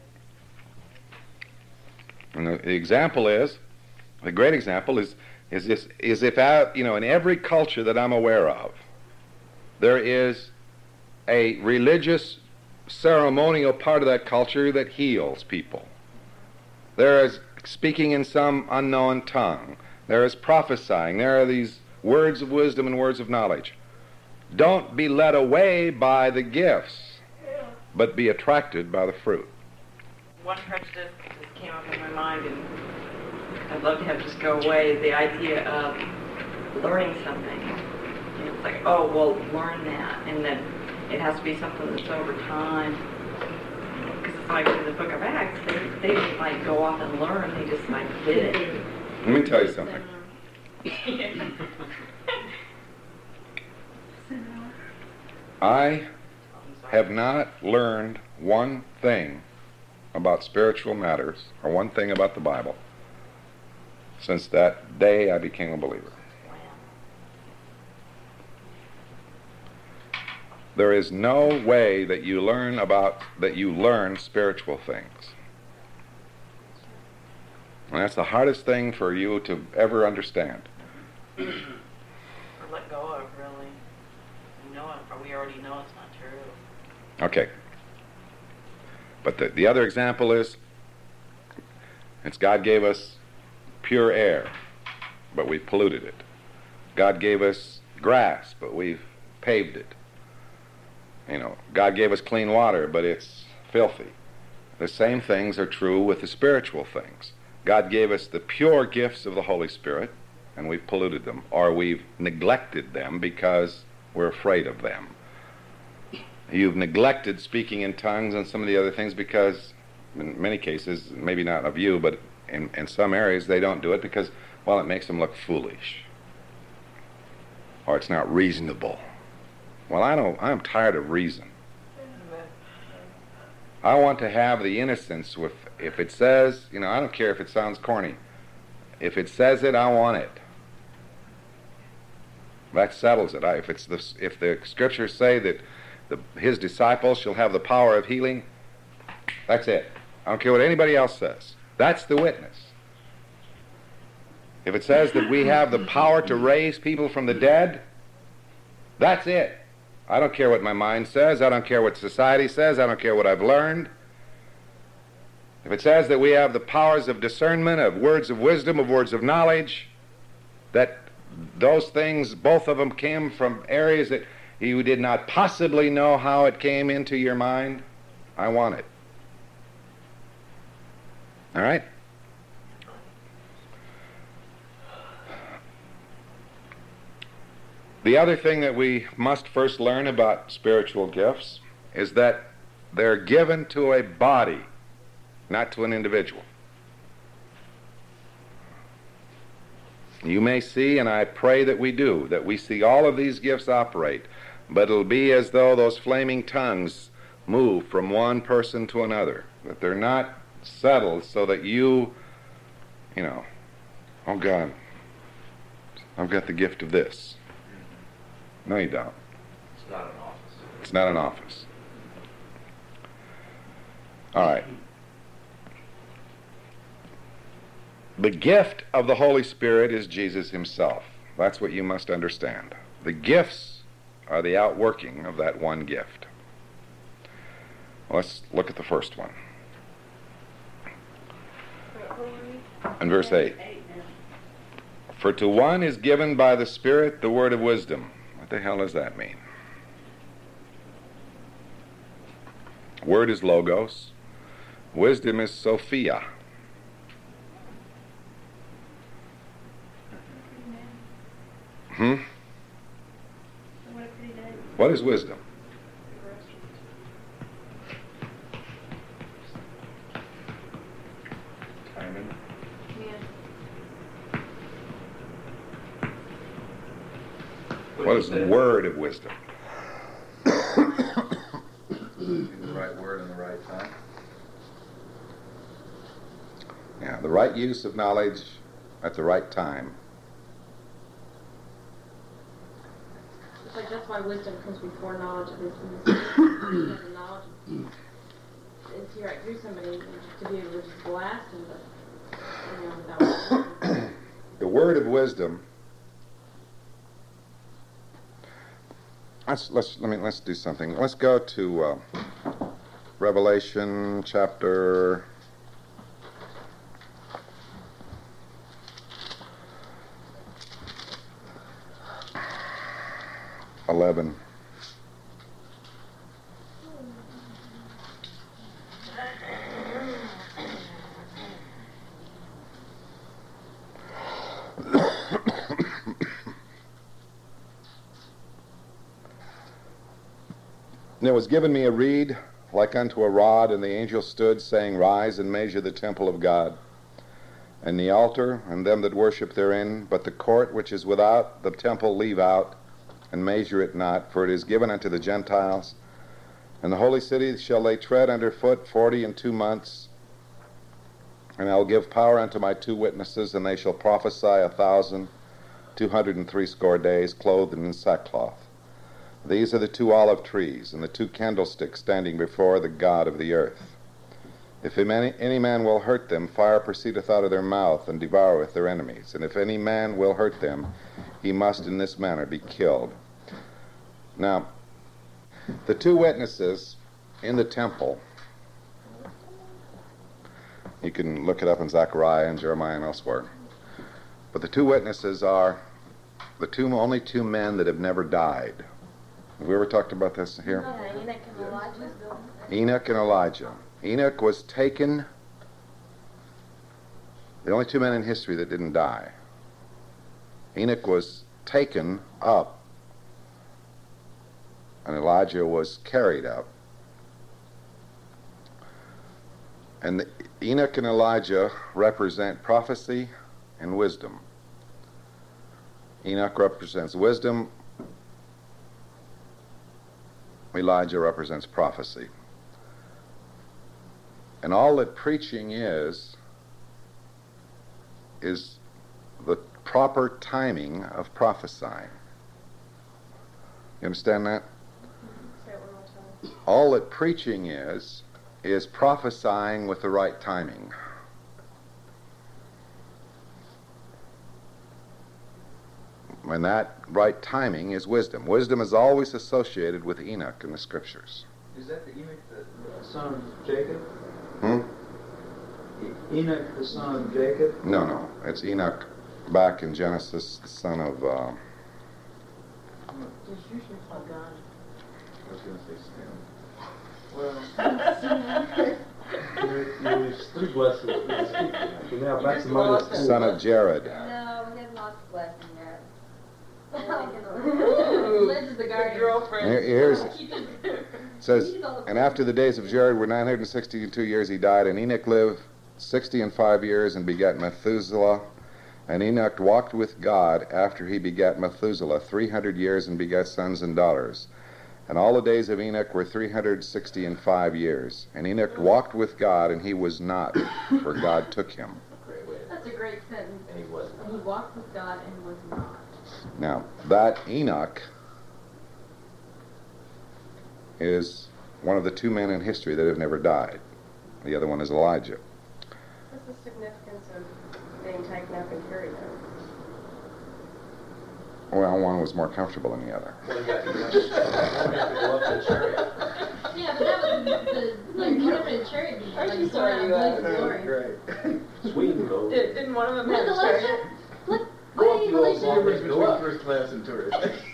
S1: And the example is, the great example is if in every culture that I'm aware of, there is a religious ceremonial part of that culture that heals people. There is speaking in some unknown tongue. There is prophesying. There are these words of wisdom and words of knowledge. Don't be led away by the gifts, but be attracted by the fruit.
S7: One prejudice that came up in my mind, and I'd love to have just go away, the idea of learning something. And it's like, oh, well, learn that, and then it has to be something that's over time. Because it's like in the Book of Acts, they didn't like go off and learn, they just like did it.
S1: Let me tell you something. I have not learned one thing about spiritual matters or one thing about the Bible since that day I became a believer. There is no way that you learn spiritual things. And that's the hardest thing for you to ever understand.
S7: Or let go of, really. We already know it's not true.
S1: Okay. But the other example is, it's God gave us pure air, but we've polluted it. God gave us grass, but we've paved it. You know, God gave us clean water, but it's filthy. The same things are true with the spiritual things. God gave us the pure gifts of the Holy Spirit, and we've polluted them, or we've neglected them because we're afraid of them. You've neglected speaking in tongues and some of the other things because, in many cases, maybe not of you, but in some areas they don't do it because, well, it makes them look foolish. Or it's not reasonable. Well, I'm tired of reason. I want to have the innocence with, if it says, you know, I don't care if it sounds corny. If it says it, I want it. That settles it. If the scriptures say that his disciples shall have the power of healing, that's it. I don't care what anybody else says. That's the witness. If it says that we have the power to raise people from the dead, that's it. I don't care what my mind says. I don't care what society says. I don't care what I've learned. If it says that we have the powers of discernment, of words of wisdom, of words of knowledge, that those things, both of them came from areas that you did not possibly know how it came into your mind, I want it. All right? The other thing that we must first learn about spiritual gifts is that they're given to a body, not to an individual. You may see, and I pray that we do, that we see all of these gifts operate, but it'll be as though those flaming tongues move from one person to another, that they're not settled so that you know, oh God, I've got the gift of this. No, you don't.
S5: It's not an office.
S1: It's not an office. All right. The gift of the Holy Spirit is Jesus himself. That's what you must understand. The gifts are the outworking of that one gift. Let's look at the first one. In verse 8. For to one is given by the Spirit the word of wisdom. What the hell does that mean? Word is logos. Wisdom is Sophia. What is wisdom? Timing. What is the word of wisdom? The right word in the right time. Yeah, the right use of knowledge at the right time.
S10: It's like that's why wisdom comes before knowledge of this. The knowledge is here right through somebody to be able to just blast them, but you know, without
S1: the word of wisdom. Let's do something. Let's go to Revelation chapter 11. And there was given me a reed like unto a rod, and the angel stood, saying, Rise and measure the temple of God, and the altar, and them that worship therein, but the court which is without the temple leave out, and measure it not, for it is given unto the Gentiles. And the holy city shall they tread under foot 42 months, and I will give power unto my 2 witnesses, and they shall prophesy 1,260 days, clothed in sackcloth. These are the 2 olive trees, and the 2 candlesticks standing before the God of the earth. If any man will hurt them, fire proceedeth out of their mouth, and devoureth their enemies. And if any man will hurt them, he must in this manner be killed. Now, the 2 witnesses in the temple. You can look it up in Zechariah and Jeremiah and elsewhere. But the two witnesses are the only two men that have never died. Have we ever talked about this here?
S10: Yeah, Enoch and Elijah.
S1: Enoch and Elijah. Enoch was taken, the only two men in history that didn't die. Enoch was taken up, and Elijah was carried up. And Enoch and Elijah represent prophecy and wisdom. Enoch represents wisdom. Elijah represents prophecy. And all that preaching is the proper timing of prophesying. You understand that?
S10: Say it one more time.
S1: All that preaching is prophesying with the right timing. And that right timing is wisdom. Wisdom is always associated with Enoch in the scriptures.
S8: Is that the Enoch, the son of Jacob?
S1: Hmm?
S8: Enoch, the son of Jacob?
S1: No. It's Enoch back in Genesis, the son of...
S10: It's usually called God.
S8: I was going to say Sam. Well,
S6: There's three blessings. Okay, now back to
S1: the
S6: Moses.
S1: son of Jared.
S11: No, we have lots of blessing there.
S10: Liz is the guardian.
S7: Girlfriend.
S1: Here's it says, and after the days of Jared were 962 years, he died, and Enoch lived 65 years and begat Methuselah. And Enoch walked with God after he begat Methuselah 300 years and begat sons and daughters. And all the days of Enoch were 365 years. And Enoch walked with God, and he was not, for God took him.
S10: That's a great sentence.
S9: And he wasn't.
S10: He walked with God and was not.
S1: Now, that Enoch is one of the two men in history that have never died. The other one is Elijah.
S4: What's the significance of being taken up and carried up?
S1: Well, one was more comfortable than the other.
S9: One got to go up the chariot.
S10: Yeah, but that was like one of the chariot.
S7: Aren't you
S10: Like,
S7: sorry you
S10: Blazing
S7: asked?
S10: Glory.
S9: Great. Sweden though.
S7: Didn't one of them
S10: Look,
S7: have a chariot?
S10: Elijah. Look,
S9: Go up
S10: wait,
S9: you all
S10: Elijah.
S9: walk.
S3: Difference
S9: Go
S3: between
S9: up.
S3: first class and tourist.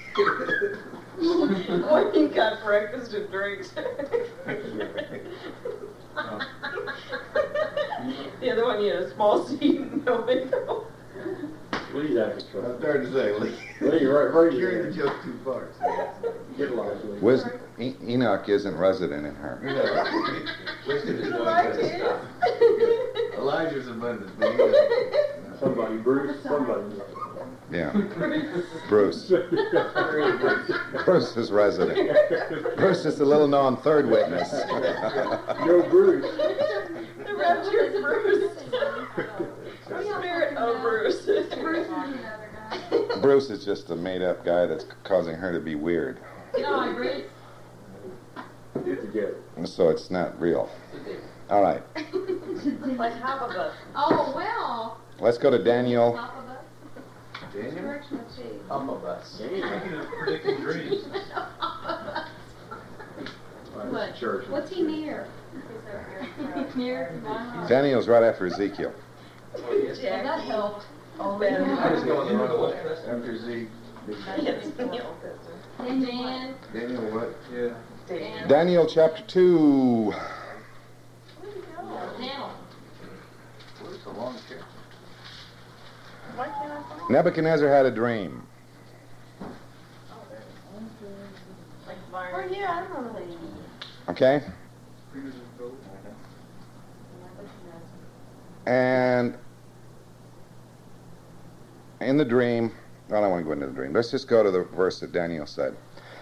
S7: One got breakfast and drinks. The other one, you had a small seat and no window.
S6: Please act
S3: I
S6: trouble.
S3: was starting to say, Lee.
S6: Well, you're right.
S3: Carrying the joke too far.
S6: Get lost, Lee.
S1: Wisdom, Enoch isn't resident in her.
S3: Wisdom is
S7: Elijah
S3: Elijah's abundant.
S6: Somebody, Bruce. Somebody.
S1: Yeah. Bruce. Bruce is resident. Bruce is the little known third witness.
S6: No Bruce.
S7: The rapture of Bruce. The spirit of Bruce.
S10: Bruce is another guy.
S1: Bruce is just a made up guy that's causing her to be weird.
S10: No, I agree.
S6: Get together.
S1: So it's not real. All right.
S7: Like half of us.
S10: Oh, well.
S1: Let's go to Daniel.
S10: Top of us.
S3: Daniel?
S10: Direction of shade.
S9: Up of us.
S3: Speaking of predicting dreams.
S10: What?
S6: Church.
S11: What's he near?
S10: Near my house.
S1: Daniel's right after Ezekiel.
S10: Well, that helped.
S7: Oh,
S3: I
S7: man.
S3: was going the wrong way. After Zeke.
S10: And Dan.
S3: Daniel what? Yeah.
S10: Dan.
S1: Daniel chapter 2.
S10: Now.
S3: What's a long chapter?
S7: Why can't I find
S1: Nebuchadnezzar had a dream.
S7: like
S10: Oh,
S7: fire?
S10: yeah, I remember that.
S1: Okay? And in the dream, I don't want to go into the dream. Let's just go to the verse that Daniel said.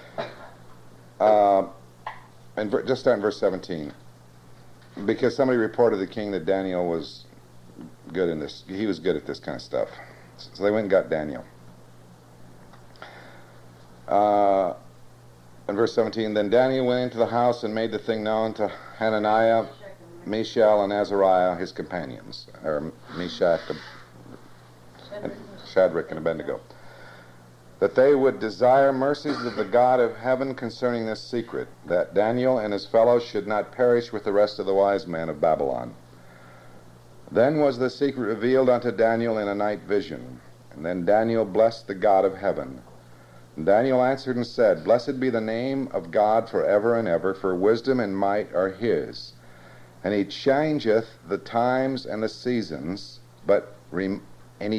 S1: Just start in verse 17. Because somebody reported to the king that Daniel was good in this. He was good at this kind of stuff. So they went and got Daniel. In verse 17, then Daniel went into the house and made the thing known to Hananiah, Mishael, and Azariah, his companions, or Meshach, Shadrach, and Abednego. that they would desire mercies of the God of heaven concerning this secret, that Daniel and his fellows should not perish with the rest of the wise men of Babylon. Then was the secret revealed unto Daniel in a night vision. And then Daniel blessed the God of heaven. And Daniel answered and said, Blessed be the name of God forever and ever, for wisdom and might are his. And he changeth the times and the seasons, he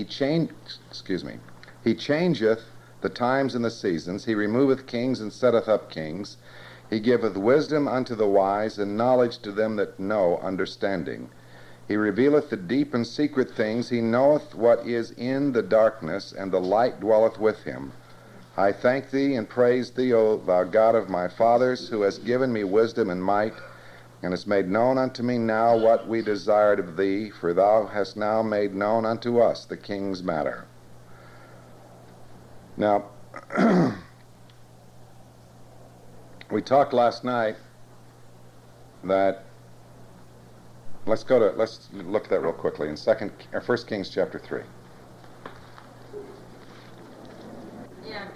S1: changeth the times and the seasons. He removeth kings and setteth up kings. He giveth wisdom unto the wise, and knowledge to them that know understanding. He revealeth the deep and secret things. He knoweth what is in the darkness, and the light dwelleth with him. I thank thee and praise thee, O thou God of my fathers, who hast given me wisdom and might, and hast made known unto me now what we desired of thee, for thou hast now made known unto us the king's matter. Now, we talked last night that, let's look at that real quickly in 1 Kings chapter 3.
S10: Yeah.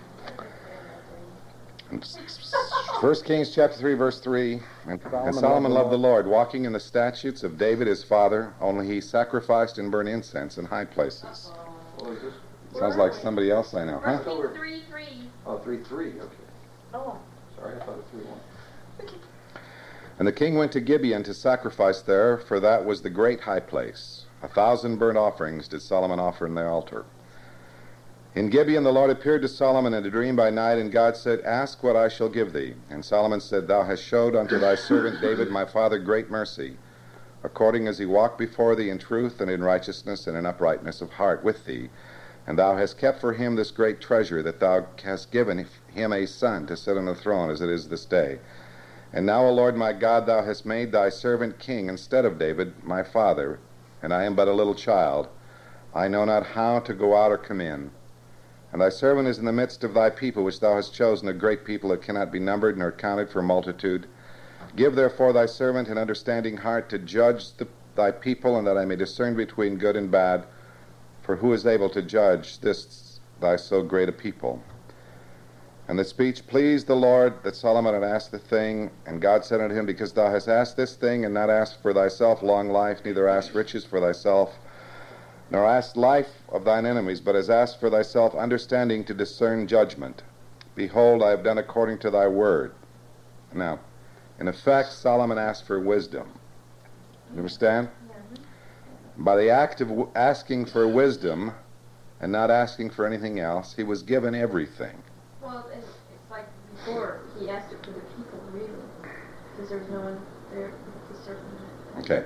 S1: 1 Kings chapter 3, verse 3, and Solomon loved the Lord, walking in the statutes of David his father, only he sacrificed and burned incense in high places. Sounds like somebody else I know, huh?
S10: 3:3.
S9: Oh, 3:3, okay.
S10: Oh.
S9: Sorry, I thought it was 3:1.
S1: And the king went to Gibeon to sacrifice there, for that was the great high place. 1,000 burnt offerings did Solomon offer in the altar. In Gibeon the Lord appeared to Solomon in a dream by night, and God said, Ask what I shall give thee. And Solomon said, Thou hast showed unto thy servant David my father great mercy, according as he walked before thee in truth and in righteousness and in uprightness of heart with thee. And thou hast kept for him this great treasure, that thou hast given him a son to sit on the throne, as it is this day. And now, O Lord my God, thou hast made thy servant king instead of David my father, and I am but a little child. I know not how to go out or come in. And thy servant is in the midst of thy people, which thou hast chosen, a great people that cannot be numbered nor counted for multitude. Give therefore thy servant an understanding heart to judge thy people, and that I may discern between good and bad. For who is able to judge this thy so great a people? And the speech pleased the Lord, that Solomon had asked the thing. And God said unto him, Because thou hast asked this thing, and not asked for thyself long life, neither asked riches for thyself, nor asked life of thine enemies, but hast asked for thyself understanding to discern judgment. Behold, I have done according to thy word. Now, in effect, Solomon asked for wisdom. You understand? By the act of asking for wisdom and not asking for anything else, he was given everything.
S10: Well, it's like before, he asked it for the people, really, because there was no one there to serve them.
S1: Okay.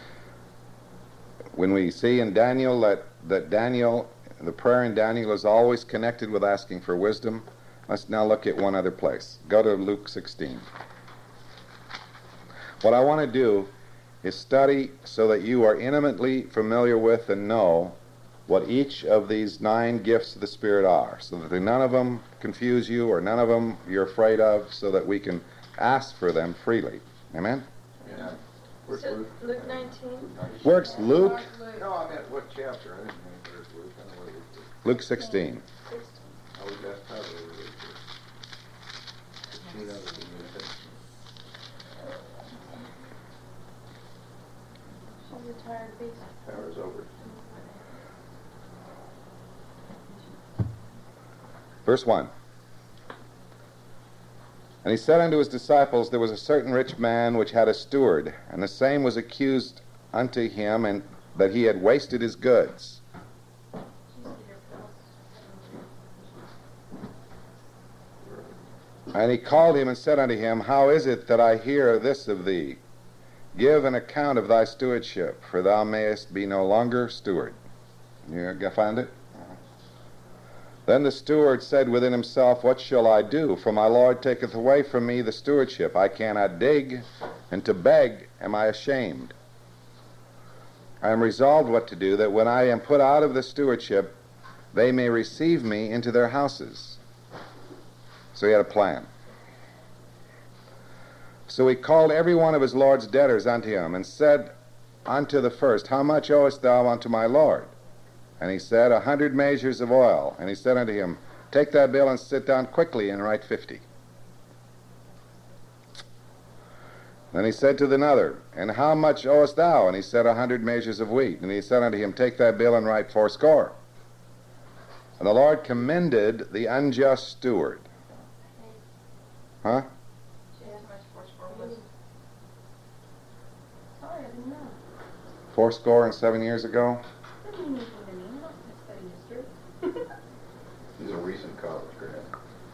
S1: When we see in Daniel that Daniel, the prayer in Daniel is always connected with asking for wisdom, let's now look at one other place. Go to Luke 16. What I want to do is study so that you are intimately familiar with and know what each of these 9 gifts of the Spirit are, so that none of them confuse you or none of them you're afraid of, so that we can ask for them freely. Amen?
S9: Yeah. Where's
S10: So,
S9: Luke?
S10: Luke 19.
S1: Where's Luke?
S9: No, I meant what chapter? I didn't mean where's Luke. I know where Luke is.
S1: Luke 16.
S9: Oh, that's probably where Luke is. 15 of the New Testament.
S10: She's a tired beast.
S9: Power's over.
S1: Verse 1. And he said unto his disciples, There was a certain rich man which had a steward, and the same was accused unto him, and that he had wasted his goods. And he called him and said unto him, How is it that I hear this of thee? Give an account of thy stewardship, for thou mayest be no longer steward. You find it? Then the steward said within himself, What shall I do? For my Lord taketh away from me the stewardship. I cannot dig, and to beg am I ashamed. I am resolved what to do, that when I am put out of the stewardship, they may receive me into their houses. So he had a plan. So he called every one of his Lord's debtors unto him, and said unto the first, How much owest thou unto my Lord? And he said, 100 measures of oil. And he said unto him, take that bill and sit down quickly and write 50. Then he said to another, and how much owest thou? And he said, 100 measures of wheat. And he said unto him, take that bill and write 80. And the Lord commended the unjust steward. Huh?
S10: Sorry, I didn't know.
S1: 70 years ago?
S10: What do you mean from the name? I'm not going to study history.
S9: He's a recent college grad.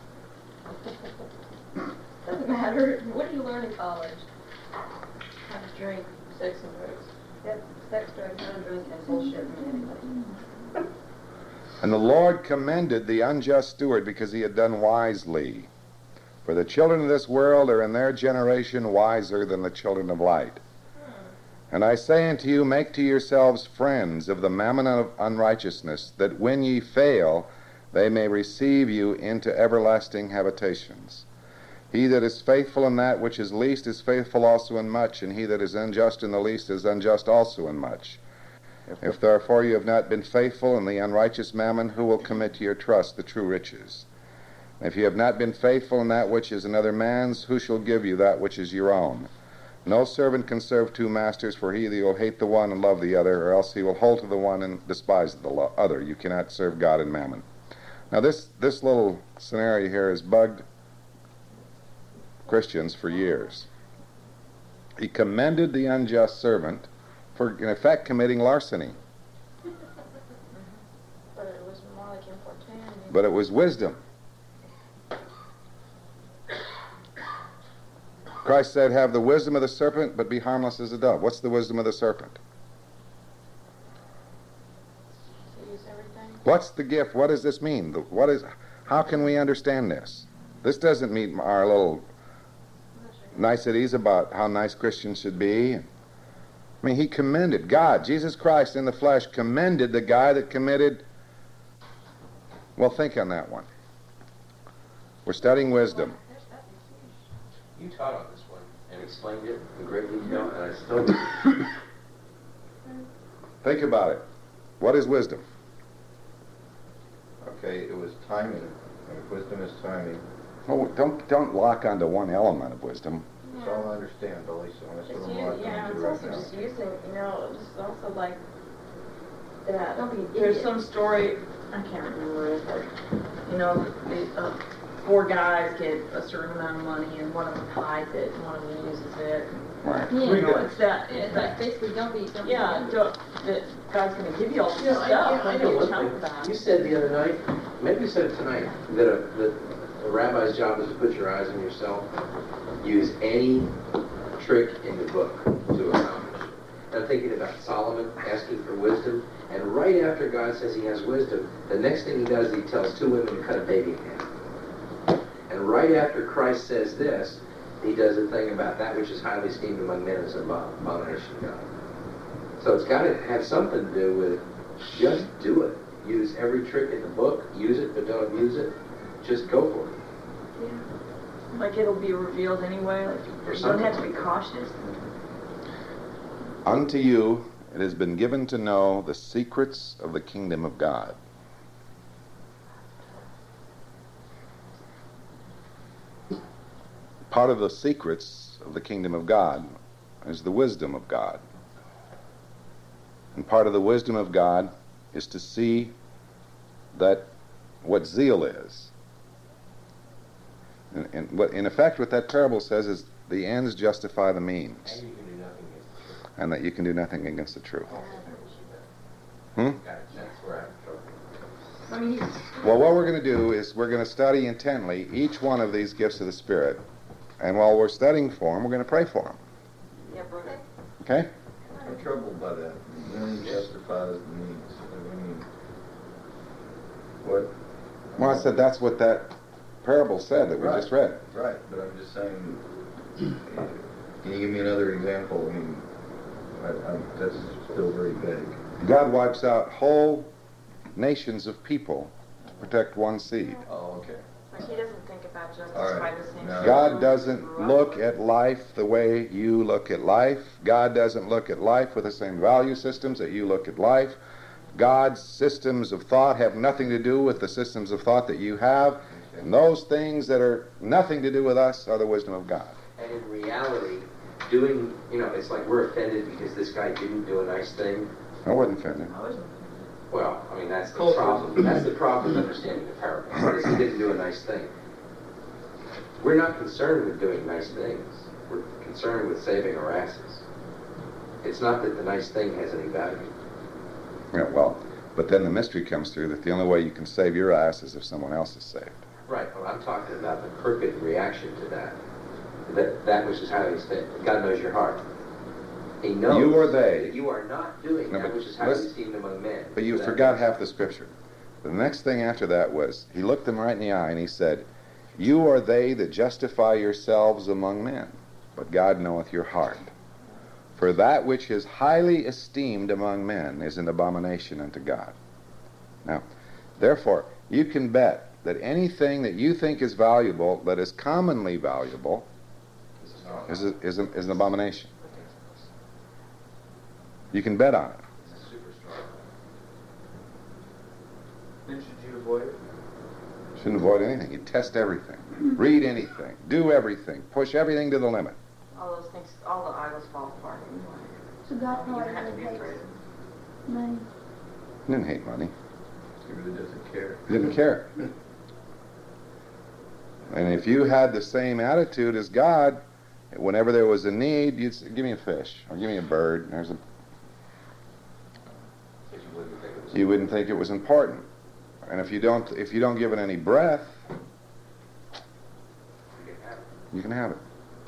S10: Doesn't matter. What do you learn in college? How to drink, sex, and drugs.
S2: Yep, sex, drugs, and drink, and bullshit from anybody.
S1: And the Lord commended the unjust steward because he had done wisely. For the children of this world are in their generation wiser than the children of light. And I say unto you, make to yourselves friends of the mammon of unrighteousness, that when ye fail, they may receive you into everlasting habitations. He that is faithful in that which is least is faithful also in much, and he that is unjust in the least is unjust also in much. If therefore you have not been faithful in the unrighteous mammon, who will commit to your trust the true riches? If you have not been faithful in that which is another man's, who shall give you that which is your own? No servant can serve two masters, for he either will hate the one and love the other, or else he will hold to the one and despise the other. You cannot serve God and mammon. Now this little scenario here has bugged Christians for years. He commended the unjust servant for, in effect, committing larceny.
S10: But it was more like importunity.
S1: But it was wisdom. Christ said, have the wisdom of the serpent, but be harmless as a dove. What's the wisdom of the serpent?
S10: To use everything.
S1: What's the gift? What does this mean? How can we understand this? This doesn't meet our little niceties about how nice Christians should be. I mean, he commended, God, Jesus Christ in the flesh, commended the guy that committed. Well, think on that one. We're studying wisdom.
S5: You taught on this one and explained it in great detail, and I still
S1: Think about it. What is wisdom?
S9: Okay, it was timing. If wisdom is timing,
S1: Oh, don't lock onto one element of wisdom.
S9: that's all I understand, Billy, so that's
S10: It's
S9: what I'm
S10: you,
S9: locking
S10: yeah,
S9: into
S10: it's
S9: right
S10: also
S9: now.
S10: just using, just also like that.
S7: Don't be There's some story, I can't remember it, but, 4 guys get a certain amount of money, and one of them hides it, and one of them uses it.
S1: Right.
S7: It's that,
S10: It's like basically don't be.
S7: yeah, the guy's gonna give you all this
S5: I
S7: stuff,
S5: know
S7: and you
S5: one
S7: chunk
S5: thing.
S7: that.
S5: You said the other night, maybe you said it tonight, that a rabbi's job is to put your eyes on yourself. Use any trick in the book to accomplish. And I'm thinking about Solomon asking for wisdom, and right after God says he has wisdom, the next thing he does is he tells 2 women to cut a baby in half. And right after Christ says this, he does a thing about that which is highly esteemed among men is an abomination to God. So it's got to have something to do with just do it. Use every trick in the book. Use it, but don't abuse it. Just go for it.
S7: Yeah. Like it'll be revealed anyway, like you don't have to be cautious.
S1: Unto you it has been given to know the secrets of the kingdom of God. Part of the secrets of the kingdom of God is the wisdom of God. And part of the wisdom of God is to see that what zeal is. And what, in effect, what that parable says is the ends justify the means.
S5: And you can do nothing against the truth.
S1: And that you can do nothing against the truth.
S5: That's where I'm
S10: I mean,
S1: Well, what we're going to do is we're going to study intently each one of these gifts of the Spirit. And while we're studying for them, we're going to pray for them.
S10: yeah, brother.
S1: Okay?
S9: I'm troubled by that. The end justifies the means. I mean, what?
S1: Well, I said that's what that parable said that we just read.
S9: Right, but I'm just saying, can you give me another example? I mean, that's still very vague.
S1: God wipes out whole nations of people to protect one seed.
S9: Oh, okay.
S10: Like he doesn't think about justice
S9: All right.
S10: by the same.
S9: No.
S1: God doesn't look at life the way you look at life. God doesn't look at life with the same value systems that you look at life. God's systems of thought have nothing to do with the systems of thought that you have. And those things that are nothing to do with us are the wisdom of God.
S5: And in reality, doing, it's like we're offended because this guy didn't do a nice thing.
S1: I wasn't offended.
S5: Well, I mean, that's the problem. That's the problem with understanding the parable. Because he didn't do a nice thing. We're not concerned with doing nice things. We're concerned with saving our asses. It's not that the nice thing has any value.
S1: Yeah, well, but then the mystery comes through that the only way you can save your ass is if someone else is saved.
S5: Right, well, I'm talking about the crooked reaction to that. That which is highly esteemed. God knows your heart. He knows
S1: You or they.
S5: that you are not doing that which is highly esteemed among men.
S1: But you
S5: So
S1: forgot half the scripture. The next thing after that was, he looked them right in the eye and he said, you are they that justify yourselves among men, but God knoweth your heart. For that which is highly esteemed among men is an abomination unto God. Now, therefore, you can bet that anything that you think is valuable, that is commonly valuable, is an abomination. You can bet on it.
S8: Then should you avoid it?
S1: Shouldn't avoid anything. You test everything. Read anything. Do everything. Push everything to the limit.
S7: All those things, all the idols fall apart anyway.
S11: So God
S7: You
S11: probably
S7: have to be
S11: hates
S7: afraid.
S11: money.
S1: He didn't hate money.
S3: He really doesn't care.
S1: He didn't care. And if you had the same attitude as God, whenever there was a need, you'd say, give me a fish or give me a bird. There's a. You wouldn't think it was important. And if you don't give it any breath, you can have it.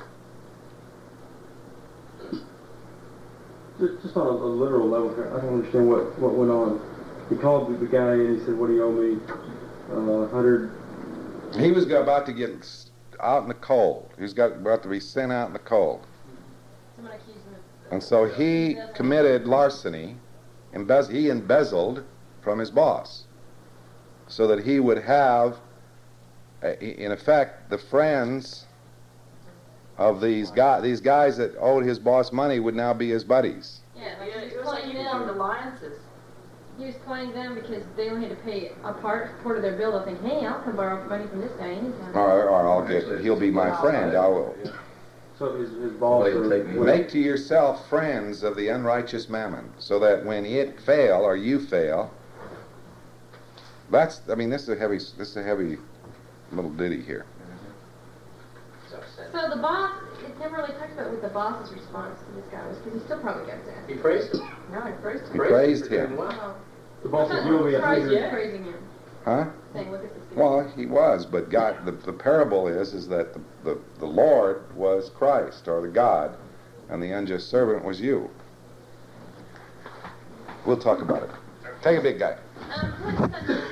S6: Just on a literal level here, I don't understand what went on. He called the guy in, he said, what do you owe me? 100.
S1: He was about to get out in the cold. He was about to be sent out in the cold.
S10: Someone accused him of...
S1: And so he committed larceny. He embezzled from his boss so that he would have, in effect, the friends of these guys that owed his boss money would now be his buddies.
S10: Yeah, like
S7: It
S10: he
S7: was
S10: was
S7: like
S10: playing
S7: you formed
S10: them.
S7: alliances.
S10: He was playing them because they only had to pay a part of their bill. They'll think, hey, I'll come borrow money from this guy anytime.
S1: Or he'll be my friend. I will.
S6: So his boss
S9: Well,
S6: or
S1: Make to yourself friends of the unrighteous mammon, so that when it fail or you fail, this is a heavy little ditty here.
S10: So the boss, it never really talks about what the boss's response to this guy was, because he still probably got that.
S5: He praised him.
S10: No, he praised
S1: He
S10: him.
S1: praised him.
S10: Oh.
S6: the boss
S10: I
S6: said,
S10: thought
S6: you owe me
S10: Christ was
S6: 100.
S10: praising him,
S1: Huh?
S10: saying, look at this guy.
S1: Well, he was, but God, the parable is that the Lord was Christ, or the God, and the unjust servant was you. We'll talk about it. Take a big guy.
S10: Let's touch on